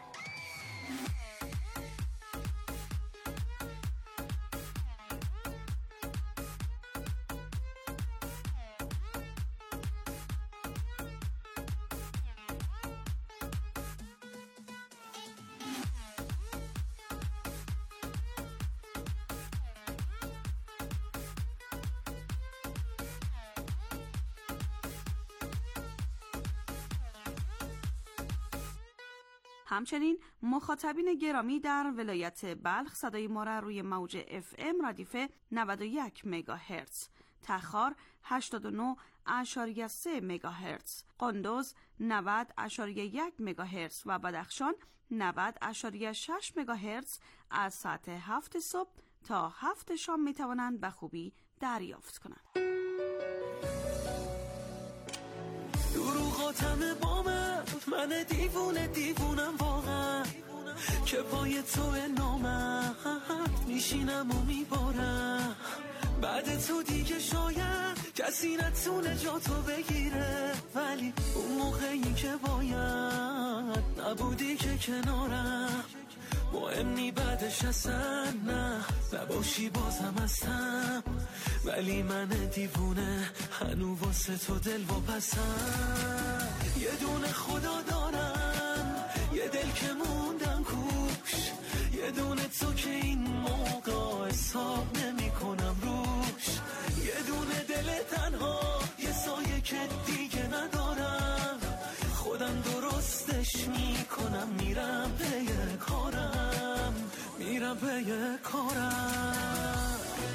همچنین مخاطبین گرامی در ولایت بلخ صدای ما را روی موج FM ردیف 91 مگاهرتز، تخار 89.3 مگاهرتز، قندوز 90.1 مگاهرتز و بدخشان 90.6 مگاهرتز از ساعت 7 صبح تا 7 شام می توانند به خوبی دریافت کنند. ماتم با من دیوونم واقعا که پای تو نامرد میشینم و میبارم. بعد تو دیگه شاید کسی نتونه جا تو بگیره، ولی اون موقعی که باید نبودی که کنارم. مهم نی بعدش اصلا نباشی بازم هستم، ولی من دیوونه هنو واسه تو دل و پسم. یه دونه خدا دارم، یه دل که موندم کوش، یه دونه تو که این موقع حساب نمی کنم روش. یه دونه دل تنها، یه سایه که دیگه ندارم، خودم درستش می کنم. میرم به کارم، میرم به کارم.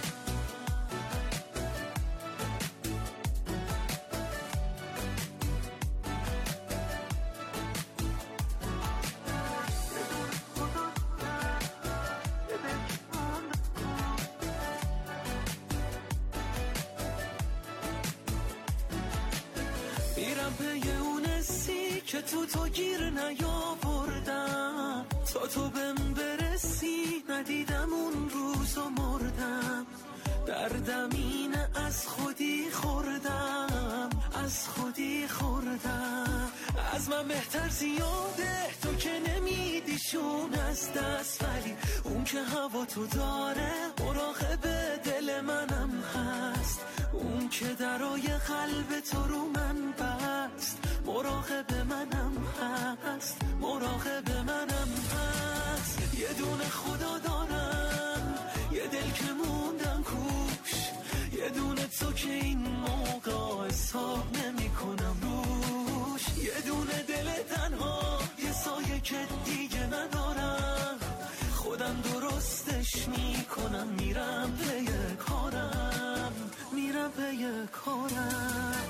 میرم به اون سی که تو گیر نیاوردم، تا تو بهم برسی ندیدم اون روزو مردم. دردم اینه از خودی خوردم، از خودی خوردم. از من بهتر زیاده تو که نمیدیشون از دست، ولی اون که هوا تو داره مراقب دل منم هست. اون که درای قلب تو رو من بست، مراقب منم هست، مراقب منم هست. یه دونه خدا دارم، یه دل که موندم کوش، یه دونه تو که این موقع حساب نمی کنم روش. یه دونه دل تنها، یه سایه که دیگه ندارم، خودم درستش می کنم. میرم به کارم، میرم به کارم.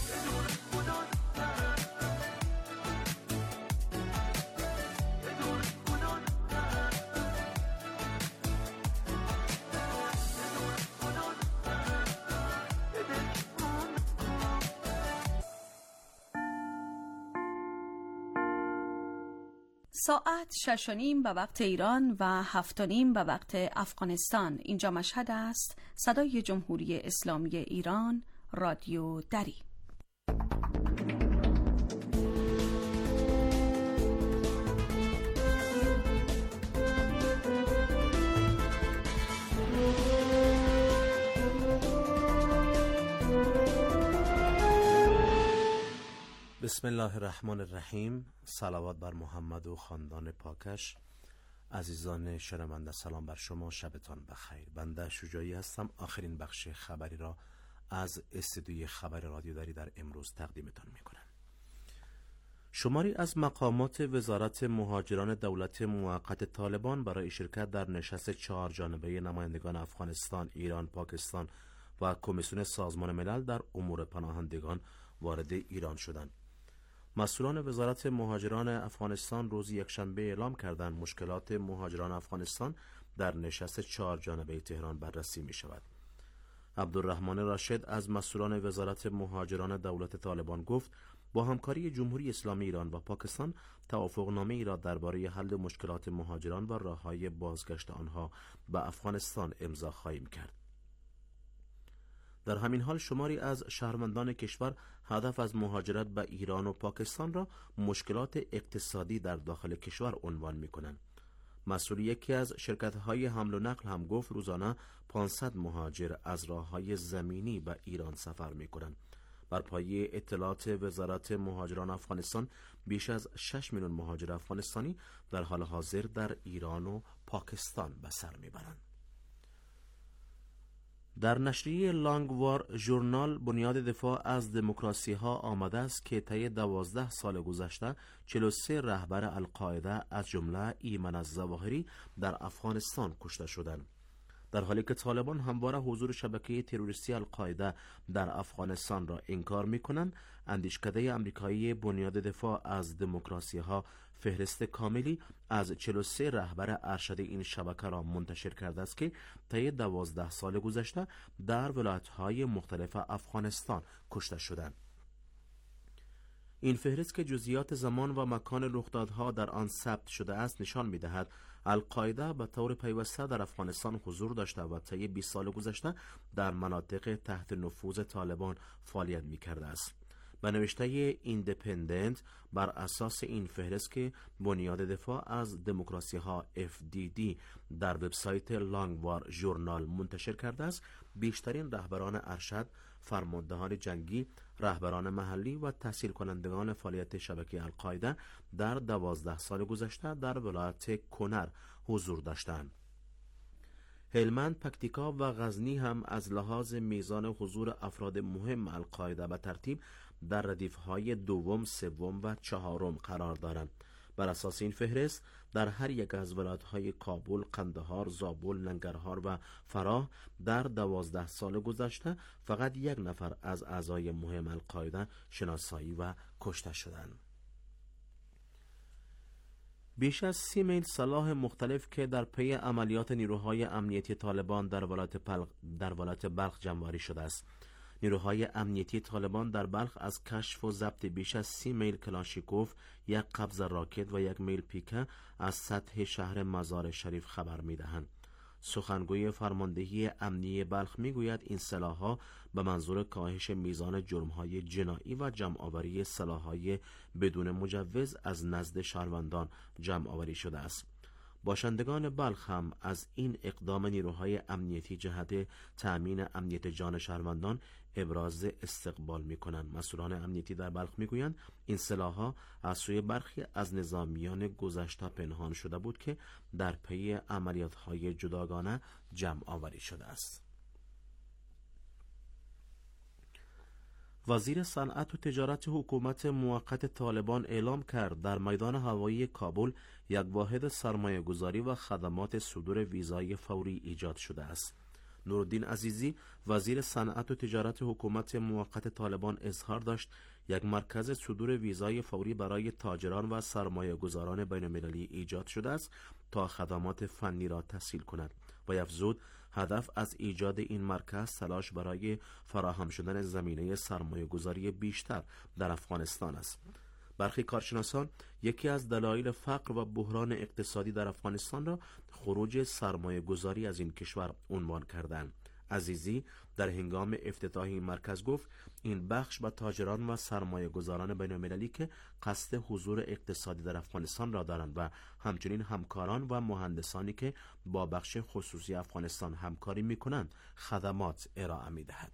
ساعت 6:30 به وقت ایران و 7:30 به وقت افغانستان. اینجا مشهد است. صدای جمهوری اسلامی ایران، رادیو دری. بسم الله الرحمن الرحیم. صلوات بر محمد و خاندان پاکش. عزیزان شنونده سلام بر شما، شبتان بخیر. بنده شجاعی هستم. آخرین بخش خبری را از استودیوی خبر رادیو دری در امروز تقدیمتان میکنم. شماری از مقامات وزارت مهاجران دولت موقت طالبان برای شرکت در نشست 4 جانبه نمایندگان افغانستان، ایران، پاکستان و کمیسیون سازمان ملل در امور پناهندگان وارد ایران شدند. مسئولان وزارت مهاجران افغانستان روز یکشنبه اعلام کردند مشکلات مهاجران افغانستان در نشست 4 جانبه تهران بررسی می شود. عبدالرحمن راشد از مسئولان وزارت مهاجران دولت طالبان گفت با همکاری جمهوری اسلامی ایران و پاکستان توافقنامه ای را درباره حل مشکلات مهاجران و راههای بازگشت آنها به افغانستان امضا خواهیم کرد. در همین حال شماری از شهروندان کشور هدف از مهاجرت به ایران و پاکستان را مشکلات اقتصادی در داخل کشور عنوان می‌کنند. مسئول یکی از شرکت‌های حمل و نقل هم گفت روزانه 500 مهاجر از راه‌های زمینی به ایران سفر می‌کنند. بر پایه اطلاعات وزارت مهاجران افغانستان بیش از 6 میلیون مهاجر افغانستانی در حال حاضر در ایران و پاکستان به سر می‌برند. در نشریه لانگوار ژورنال بنیاد دفاع از دموکراسی ها آمده است که طی 12 سال گذشته 43 رهبر القاعده از جمله ایمن الظواهری در افغانستان کشته شدند. در حالی که طالبان همواره حضور شبکه تروریستی القاعده در افغانستان را انکار می‌کنند، اندیشکده آمریکایی بنیاد دفاع از دموکراسی ها فهرست کاملی از 43 رهبر ارشد این شبکه را منتشر کرده است که طی 12 سال گذشته در ولایت‌های مختلف افغانستان کشته شدند. این فهرست که جزئیات زمان و مکان رخدادها در آن ثبت شده است نشان می‌دهد القاعده به طور پیوسته در افغانستان حضور داشته و طی 20 سال گذشته در مناطق تحت نفوذ طالبان فعالیت می‌کرده است. به نوشته ایندیپندنت بر اساس این فهرست که بنیاد دفاع از دموکراسی ها FDD در وبسایت لانگوار ژورنال منتشر کرده است، بیشترین رهبران ارشد، فرماندهان جنگی، رهبران محلی و تحصیل کنندگان فعالیت شبکه القاعده در 12 سال گذشته در ولایت کنر حضور داشتند. هلمند، پکتیکا و غزنی هم از لحاظ میزان حضور افراد مهم القاعده به ترتیب در ردیف‌های دوم، سوم و چهارم قرار دارند. بر اساس این فهرست در هر یک از ولایت‌های کابل، قندهار، زابل، ننگرهار و فراه در 12 سال گذشته فقط 1 نفر از اعضای مهم القاعده شناسایی و کشته شدند. بیش از 30 میل سلاح مختلف که در پی عملیات نیروهای امنیتی طالبان در ولایت بلخ جمع‌آوری شده است. نیروهای امنیتی طالبان در بلخ از کشف و ضبط بیش از 30 میل کلاشینکوف، 1 قبض راکت و 1 میل پیکه از سطح شهر مزار شریف خبر می‌دهند. سخنگوی فرماندهی امنیتی بلخ میگوید این سلاح‌ها به منظور کاهش میزان جرم‌های جنایی و جمع‌آوری سلاح‌های بدون مجوز از نزد شهروندان جمع‌آوری شده است. باشندگان بلخ هم از این اقدام نیروهای امنیتی جهت تأمین امنیت جان شهروندان ابراز استقبال می‌کنند. مسئولان امنیتی در بلخ میگویند این سلاح‌ها از سوی برخی از نظامیان گذشته پنهان شده بود که در پی عملیات‌های جداگانه جمع آوری شده است. وزیر صنعت و تجارت حکومت موقت طالبان اعلام کرد در میدان هوایی کابل یک واحد سرمایه گذاری و خدمات صدور ویزای فوری ایجاد شده است. نورالدین عزیزی وزیر صنعت و تجارت حکومت موقت طالبان اظهار داشت یک مرکز صدور ویزای فوری برای تاجران و سرمایه گذاران بین المللی ایجاد شده است تا خدمات فنی را تسهیل کند و افزود هدف از ایجاد این مرکز تلاش برای فراهم شدن زمینه سرمایه گذاری بیشتر در افغانستان است. برخی کارشناسان یکی از دلایل فقر و بحران اقتصادی در افغانستان را خروج سرمایه گذاری از این کشور عنوان کردند. عزیزی در هنگام افتتاح این مرکز گفت این بخش به تاجران و سرمایه گذاران بین المللی که قصد حضور اقتصادی در افغانستان را دارند و همچنین همکاران و مهندسانی که با بخش خصوصی افغانستان همکاری می کنند خدمات ارائه می دهد.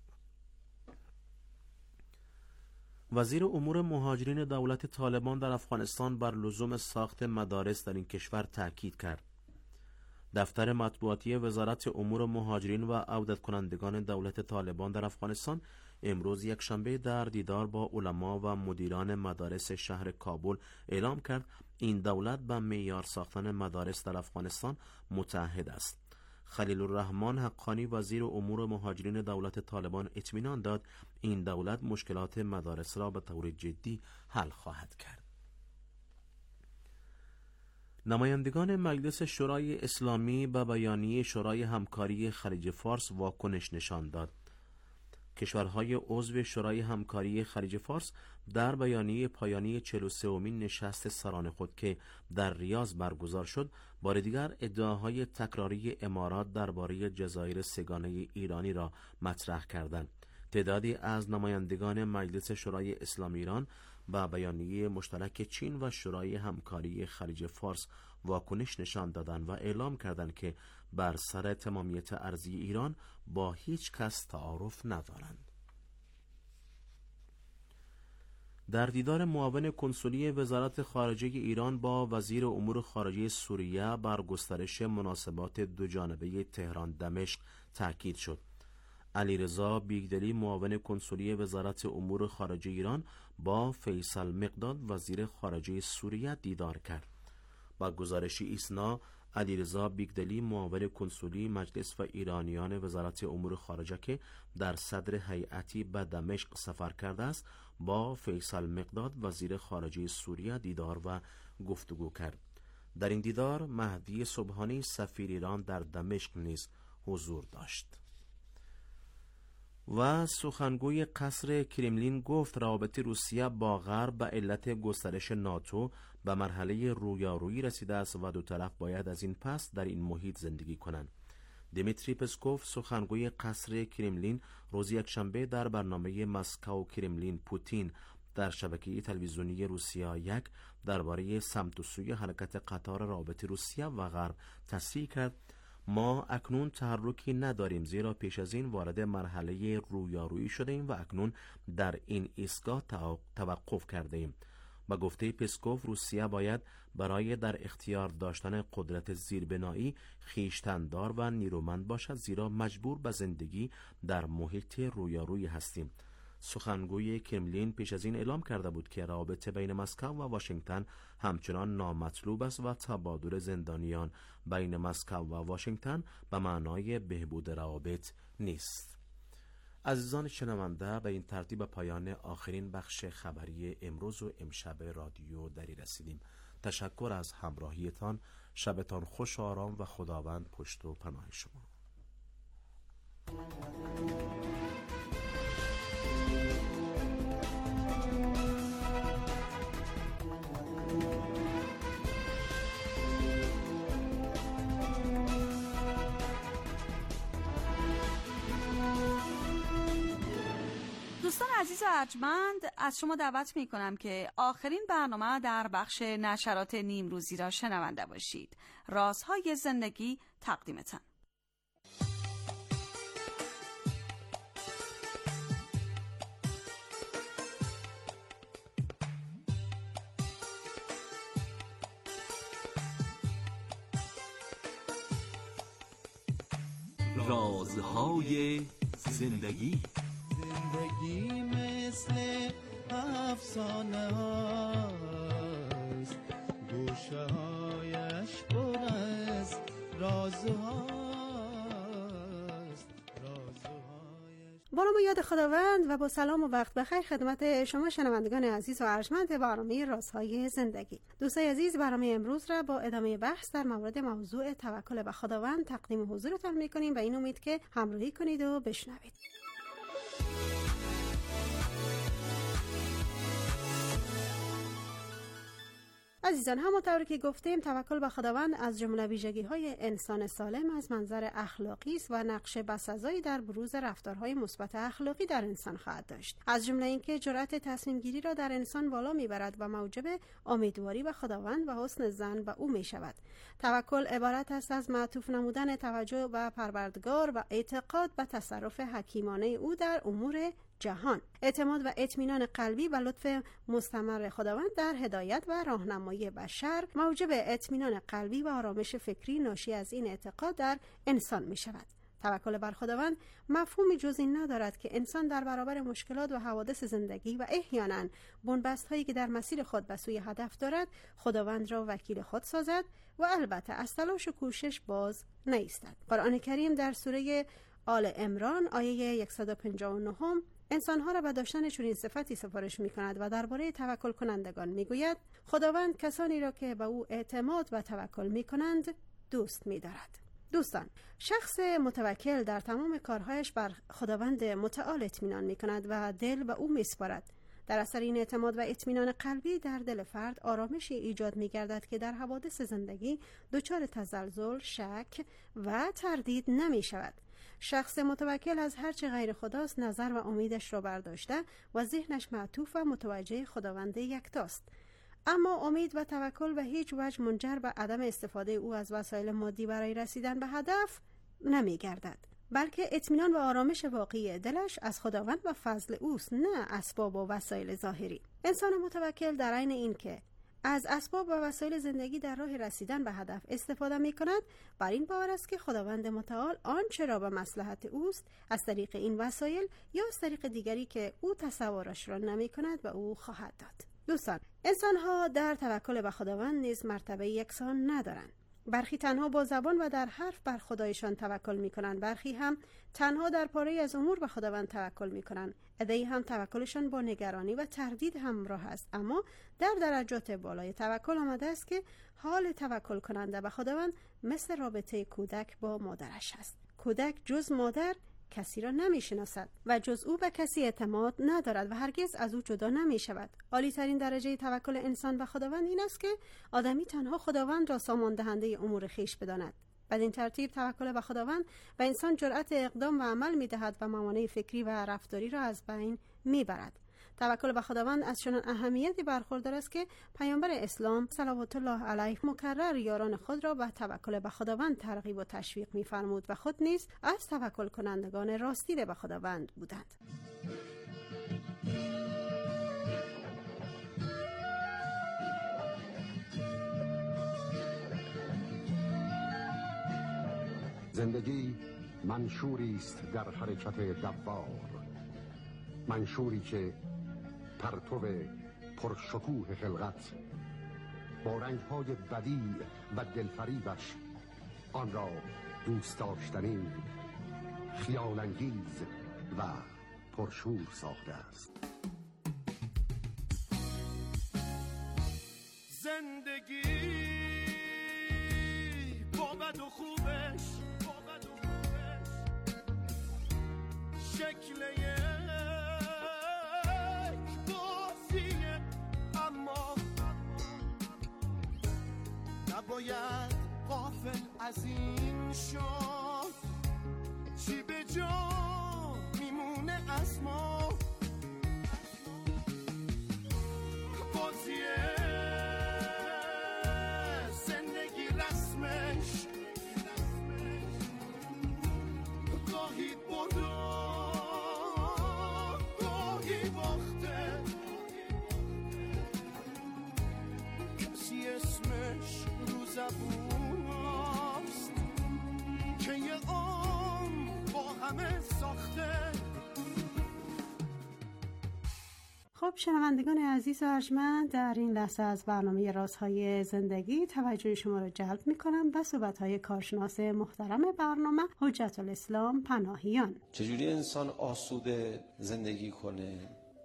وزیر امور مهاجرین دولت طالبان در افغانستان بر لزوم ساخت مدارس در این کشور تاکید کرد. دفتر مطبوعاتی وزارت امور مهاجرین و عودت کنندگان دولت طالبان در افغانستان امروز یکشنبه در دیدار با علما و مدیران مدارس شهر کابل اعلام کرد این دولت به معیار ساختن مدارس در افغانستان متعهد است. خلیل الرحمن حقانی وزیر امور مهاجرین دولت طالبان اطمینان داد این دولت مشکلات مدارس را به طور جدی حل خواهد کرد. نمایندگان مجلس شورای اسلامی به بیانیه شورای همکاری خلیج فارس واکنش نشان داد. کشورهای عضو شورای همکاری خلیج فارس در بیانیه پایانی 43مین نشست سران خود که در ریاض برگزار شد بار دیگر ادعاهای تکراری امارات درباره جزایر سه‌گانه ایرانی را مطرح کردند. تعدادی از نمایندگان مجلس شورای اسلامی ایران با بیانیه مشترک چین و شورای همکاری خلیج فارس واکنش نشان دادند و اعلام کردند که بر سر تمامیت ارضی ایران با هیچ کس تعارف ندارند. در دیدار معاون کنسولی وزارت خارجه ایران با وزیر امور خارجه سوریه بر گسترش مناسبات دوجانبه تهران دمشق تاکید شد. علیرضا بیگدلی معاون کنسولی وزارت امور خارجه ایران با فیصل مقداد وزیر خارجه سوریه دیدار کرد. با گزارش ایسنا علیرضا بیگدلی معاون کنسولی مجلس و ایرانیان وزارت امور خارجه که در صدر هیئتی به دمشق سفر کرده است با فیصل مقداد وزیر خارجه سوریه دیدار و گفتگو کرد. در این دیدار مهدی سبحانی سفیر ایران در دمشق نیز حضور داشت. و سخنگوی قصر کرملین گفت روابط روسیه با غرب به علت گسترش ناتو به مرحله رویارویی رسیده است و دو طرف باید از این پس در این محیط زندگی کنند. دیمیتری پسکوف سخنگوی قصر کرملین روز یکشنبه در برنامه مسکو کرملین پوتین در شبکه تلویزیونی روسیه یک درباره سمت و سوی حرکت قطار روابط روسیه و غرب تصریح کرد: ما اکنون تحرکی نداریم، زیرا پیش از این وارد مرحله رویارویی شده ایم و اکنون در این ایستگاه توقف کرده ایم. با گفته پسکوف روسیه باید برای در اختیار داشتن قدرت زیربنایی خویشتن‌دار و نیرومند باشد، زیرا مجبور به زندگی در محیط رویارویی هستیم. سخنگوی کرملین پیش از این اعلام کرده بود که روابط بین مسکو و واشنگتن همچنان نامطلوب است و تبادل زندانیان بین مسکو و واشنگتن به معنای بهبود روابط نیست. عزیزان شنونده، به این ترتیب پایان آخرین بخش خبری امروز و امشب رادیو دری رسیدیم. تشکر از همراهیتان. شبتان خوش و آرام و خداوند پشت و پناه شما. دوستان عزیز و ارجمند، از شما دعوت می کنم که آخرین برنامه در بخش نشرات نیمروزی را شنونده باشید. رازهای زندگی تقدیمتان. رازهای زندگی. زندگی مثل افسانه هاست، گوشه هایش پر از رازهاست. با نام یاد خداوند و با سلام و وقت بخیر خدمت شما شنوندگان عزیز و ارجمند برنامه رازهای زندگی. دوستای عزیز، برنامه امروز را با ادامه بحث در مورد موضوع توکل به خداوند تقدیم حضورتان می‌کنیم و این امید که همراهی کنید و بشنوید. عزیزان، همونطور که گفتیم توکل به خداوند از جمله ویژگی‌های انسان سالم از منظر اخلاقی است و نقش بسزایی در بروز رفتارهای مثبت اخلاقی در انسان خواهد داشت. از جمله اینکه جرأت تصمیم گیری را در انسان بالا میبرد و موجب امیدواری به خداوند و حسن ظن به او میشود. توکل عبارت است از معطوف نمودن توجه به پروردگار و اعتقاد به تصرف حکیمانه او در امور جهان. اعتماد و اطمینان قلبی و لطف مستمر خداوند در هدایت و راهنمایی بشر موجب اطمینان قلبی و آرامش فکری ناشی از این اعتقاد در انسان می شود. توکل بر خداوند مفهومی جز این ندارد که انسان در برابر مشکلات و حوادث زندگی و احیانا بنبست هایی که در مسیر خود به سوی هدف دارد خداوند را وکیل خود سازد و البته از تلاش و کوشش باز نایستد. قرآن کریم در سوره آل عمران آیه 159 انسانها را به داشتن چنین صفتی سفارش می کند و درباره توکل کنندگان می گوید خداوند کسانی را که به او اعتماد و توکل می کنند دوست می دارد. دوستان، شخص متوکل در تمام کارهایش بر خداوند متعال اطمینان می کند و دل به او می سپارد. در اثر این اعتماد و اطمینان قلبی در دل فرد آرامشی ایجاد می گردد که در حوادث زندگی دچار تزلزل، شک و تردید نمی شود. شخص متوکل از هرچه غیر خداست نظر و امیدش را برداشته و ذهنش معطوف و متوجه خداوند یکتاست. اما امید و توکل به هیچ وجه منجر به عدم استفاده او از وسایل مادی برای رسیدن به هدف نمی گردد، بلکه اطمینان و آرامش واقعی دلش از خداوند و فضل اوست، نه اسباب و وسایل ظاهری. انسان متوکل در عین این که از اسباب و وسایل زندگی در راه رسیدن به هدف استفاده می کند، بر این باور است که خداوند متعال آنچه را به مصلحت اوست از طریق این وسایل یا از طریق دیگری که او تصورش را نمی کند به او خواهد داد. دوستان، انسان‌ها در توکل به خداوند نیز مرتبه یکسان ندارند. برخی تنها با زبان و در حرف بر خدایشان توکل می‌کنند، برخی هم تنها در پاره از امور به خداوند توکل می‌کنند. عده‌ای هم توکلشان با نگرانی و تردید همراه است. اما در درجات بالای توکل آمده است که حال توکل کننده به خداوند مثل رابطه کودک با مادرش است. کودک جز مادر کسی را نمی شناسد و جز او به کسی اعتماد ندارد و هرگز از او جدا نمی شود. عالی ترین درجه توکل انسان به خداوند این است که آدمی تنها خداوند را سامان دهنده امور خویش بداند. بدین ترتیب توکل به خداوند و انسان جرأت اقدام و عمل می دهد و موانع فکری و رفتاری را از بین می برد. توکل به خداوند از چنان اهمیتی برخوردار است که پیامبر اسلام صلوات الله علیه مکرر یاران خود را به توکل به خداوند ترغیب و تشویق می‌فرمود و خود نیز از توکل کنندگان راستیده به خداوند بودند. زندگی منشوری است در حرکت دوار، منشوری که پرتو پرشکوه خلقت با رنگ‌های بدیع و دلفریبش آن را دوست داشتنی، خیال‌انگیز و پرشور ساخته است. زندگی با بد و خوبش شکل نباید غافل از این شد چی به جا میمونه از ما. بازیه زندگی رسمش گاهی برده گاهی باخته، کسی اسمش زبوناست که یه عمر با همه ساخته. خب شنوندگان عزیز و ارجمند، در این لحظه از برنامه رازهای زندگی توجه شما را جلب می‌کنم به صحبت‌های کارشناس محترم برنامه حجت الاسلام پناهیان. چجوری انسان آسوده زندگی کنه؟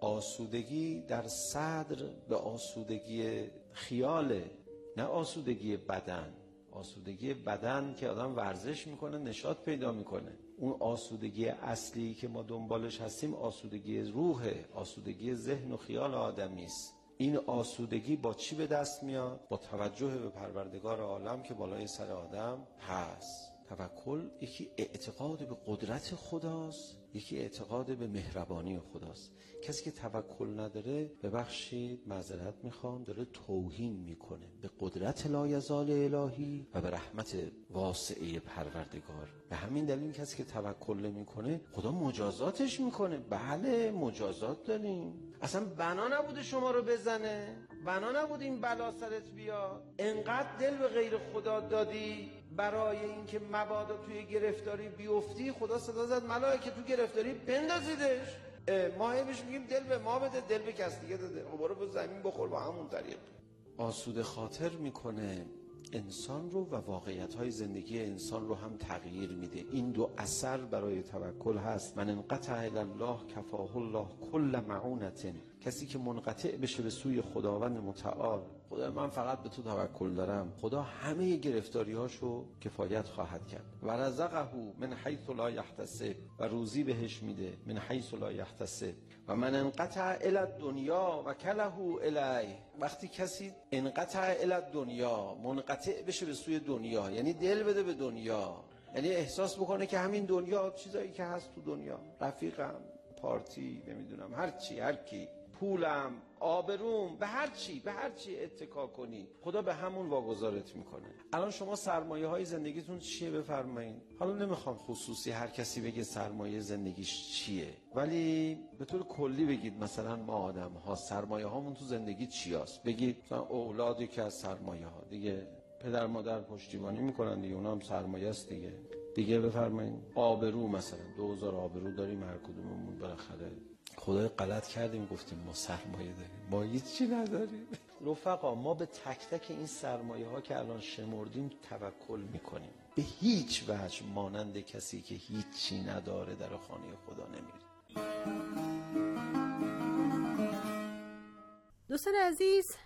آسودگی در صدر به آسودگی خیاله، نه آسودگی بدن. آسودگی بدن که آدم ورزش میکنه نشاط پیدا میکنه. اون آسودگی اصلی که ما دنبالش هستیم آسودگی روحه، آسودگی ذهن و خیال آدمی است. این آسودگی با چی به دست میاد؟ با توجه به پروردگار عالم که بالای سر آدم هست. توکل یکی اعتقاد به قدرت خداست، یکی اعتقاد به مهربانی خداست. کسی که توکل نداره، ببخشید معذرت میخوام، داره توهین میکنه به قدرت لایزال الهی و به رحمت واسعه پروردگار. به همین دلیل کسی که توکل نمیکنه خدا مجازاتش میکنه. بله مجازات داریم. اصلا بنا نبوده شما رو بزنه، بنا نبود این بلا سرت بیاد. انقدر دل به غیر خدا دادی برای اینکه مبادا توی گرفتاری بیفتی، خدا صدا زد ملائکه تو گرفتاری بندازیدش. ما همیشه میگیم دل به ما بده، دل به کس دیگه داده، خب برو به زمین بخور با همون طریق. آسوده خاطر میکنه انسان رو و واقعیت‌های زندگی انسان رو هم تغییر میده. این دو اثر برای توکل هست. من انقطع الی الله کفاه الله کل معونت. کسی که منقطع بشه به سوی خداوند متعال، خدا من فقط به تو توکل دارم، خدا همه گرفتاری‌هاشو کفایت خواهد کرد. و رزقه من حیث لا یحتسب، و روزی بهش میده من حیث لا یحتسب. و من انقطع الی الدنیا و کله الیه. وقتی کسی انقطع الی الدنیا، منقطع بشه به سوی دنیا، یعنی دل بده به دنیا، یعنی احساس بکنه که همین دنیا، چیزایی که هست تو دنیا، رفیقم، پارتی، نمیدونم هر چی، هر کی، پولم، آبروم، به هر چی اتکا کنی خدا به همون واگذارت میکنه. الان شما سرمایه های زندگیتون چیه بفرمایید؟ حالا نمیخوام خصوصی هر کسی بگه سرمایه زندگیش چیه، ولی به طور کلی بگید مثلا ما آدم ها سرمایه هامون تو زندگی چی هست؟ بگید مثلا اولادی که از سرمایه ها دیگه، پدر مادر پشتیبانی میکنن دیگه، اونا هم سرمایه است دیگه بفرمایید. آبرو، مثلا 2000 آبرو داریم هر کدوممون، بالاخره خدای غلط کردیم گفتیم ما سرمایه داریم، ما هیچی نداریم. رفقا ما به تک تک این سرمایه ها که الان شمردیم توکل میکنیم. به هیچ وجه مانند کسی که هیچی نداره در خانه خدا نمیره. دوستان عزیز،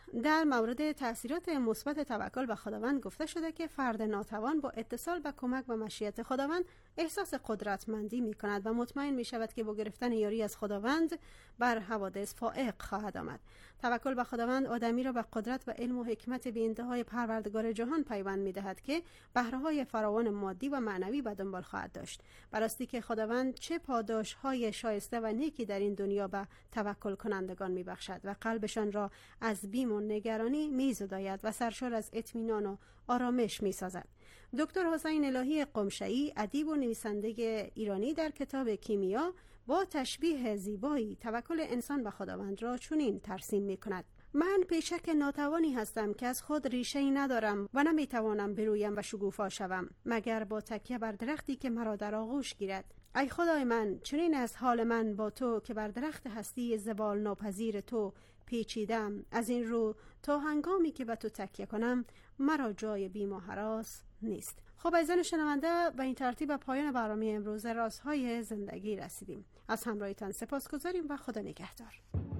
در مورد تأثیرات مثبت توکل به خداوند گفته شده که فرد ناتوان با اتصال به کمک و مشیت خداوند احساس قدرتمندی می کند و مطمئن می شود که با گرفتن یاری از خداوند بر حوادث فائق خواهد آمد. توکل به خداوند آدمی را به قدرت و علم و حکمت بی انتهای پروردگار جهان پیوند می دهد که بهره‌های فراوان مادی و معنوی به دنبال خواهد داشت. براستی که خداوند چه پاداش‌های شایسته و نیکی در این دنیا به توکل کنندگان می بخشد و قلبشان را از بیم و نگرانی می زداید و سرشار از اطمینان و آرامش می سازد. دکتر حسین الهی قمشه‌ای، ادیب و نویسنده ایرانی، در کتاب کیمیا با تشبیه زیبایی توکل انسان به خداوند را چنین ترسیم می کند: من پیشک ناتوانی هستم که از خود ریشه‌ای ندارم و نمیتوانم برویم و شکوفا شوم مگر با تکیه بر درختی که مرا در آغوش گیرد. ای خدای من، چنین از حال من با تو که بر درخت هستی زوال ناپذیر تو پیچیدم. از این رو تا هنگامی که به تو تکیه کنم مرا جای بیم و هراس نیست. خب عزیزان شنونده، به این ترتیب به پایان برنامه امروز رازهای زندگی رسیدیم. از همراهیتان سپاسگزاریم و خدا نگهدار.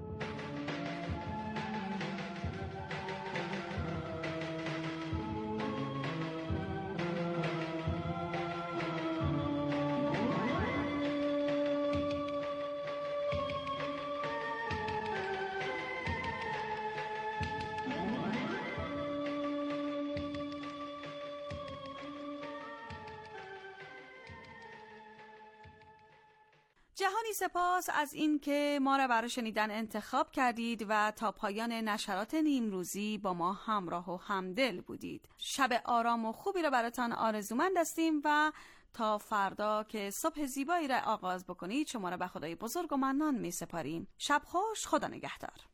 جهانی سپاس از این که ما را برای شنیدن انتخاب کردید و تا پایان نشرات نیمروزی با ما همراه و همدل بودید. شب آرام و خوبی را براتان آرزومند هستیم و تا فردا که صبح زیبایی را آغاز بکنید شما را به خدای بزرگ و منان می سپاریم. شب خوش، خدا نگهدار.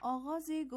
آغاز